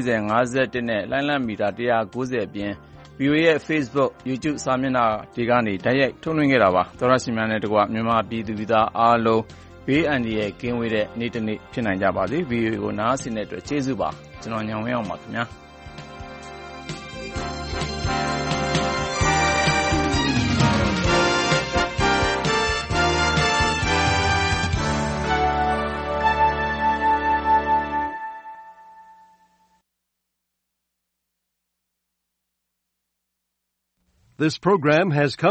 51နဲ့လိုင်းလံမီတာ190အပြင်VOA ရဲ့ Facebook, YouTube စာမျက်နှာတွေကနေတိုက်ရိုက်ထုတ်လွှင့်ခဲ့တာပါသောရရှိများနဲ့တကွမြန်မာပြည်သူပြည်သားအားလုံးဘေးအန္တရာယ်ကင်းဝေးတဲ့နေ့တစ်နေ့ဖြစ်နိုင်ကြပါစေ VOA ကိုနားဆင်တဲ့အတွက်ကျေးဇူးပါကျွန်တော်ညောင်ဝင်းအောင်ပါခင်ဗျာ This program has come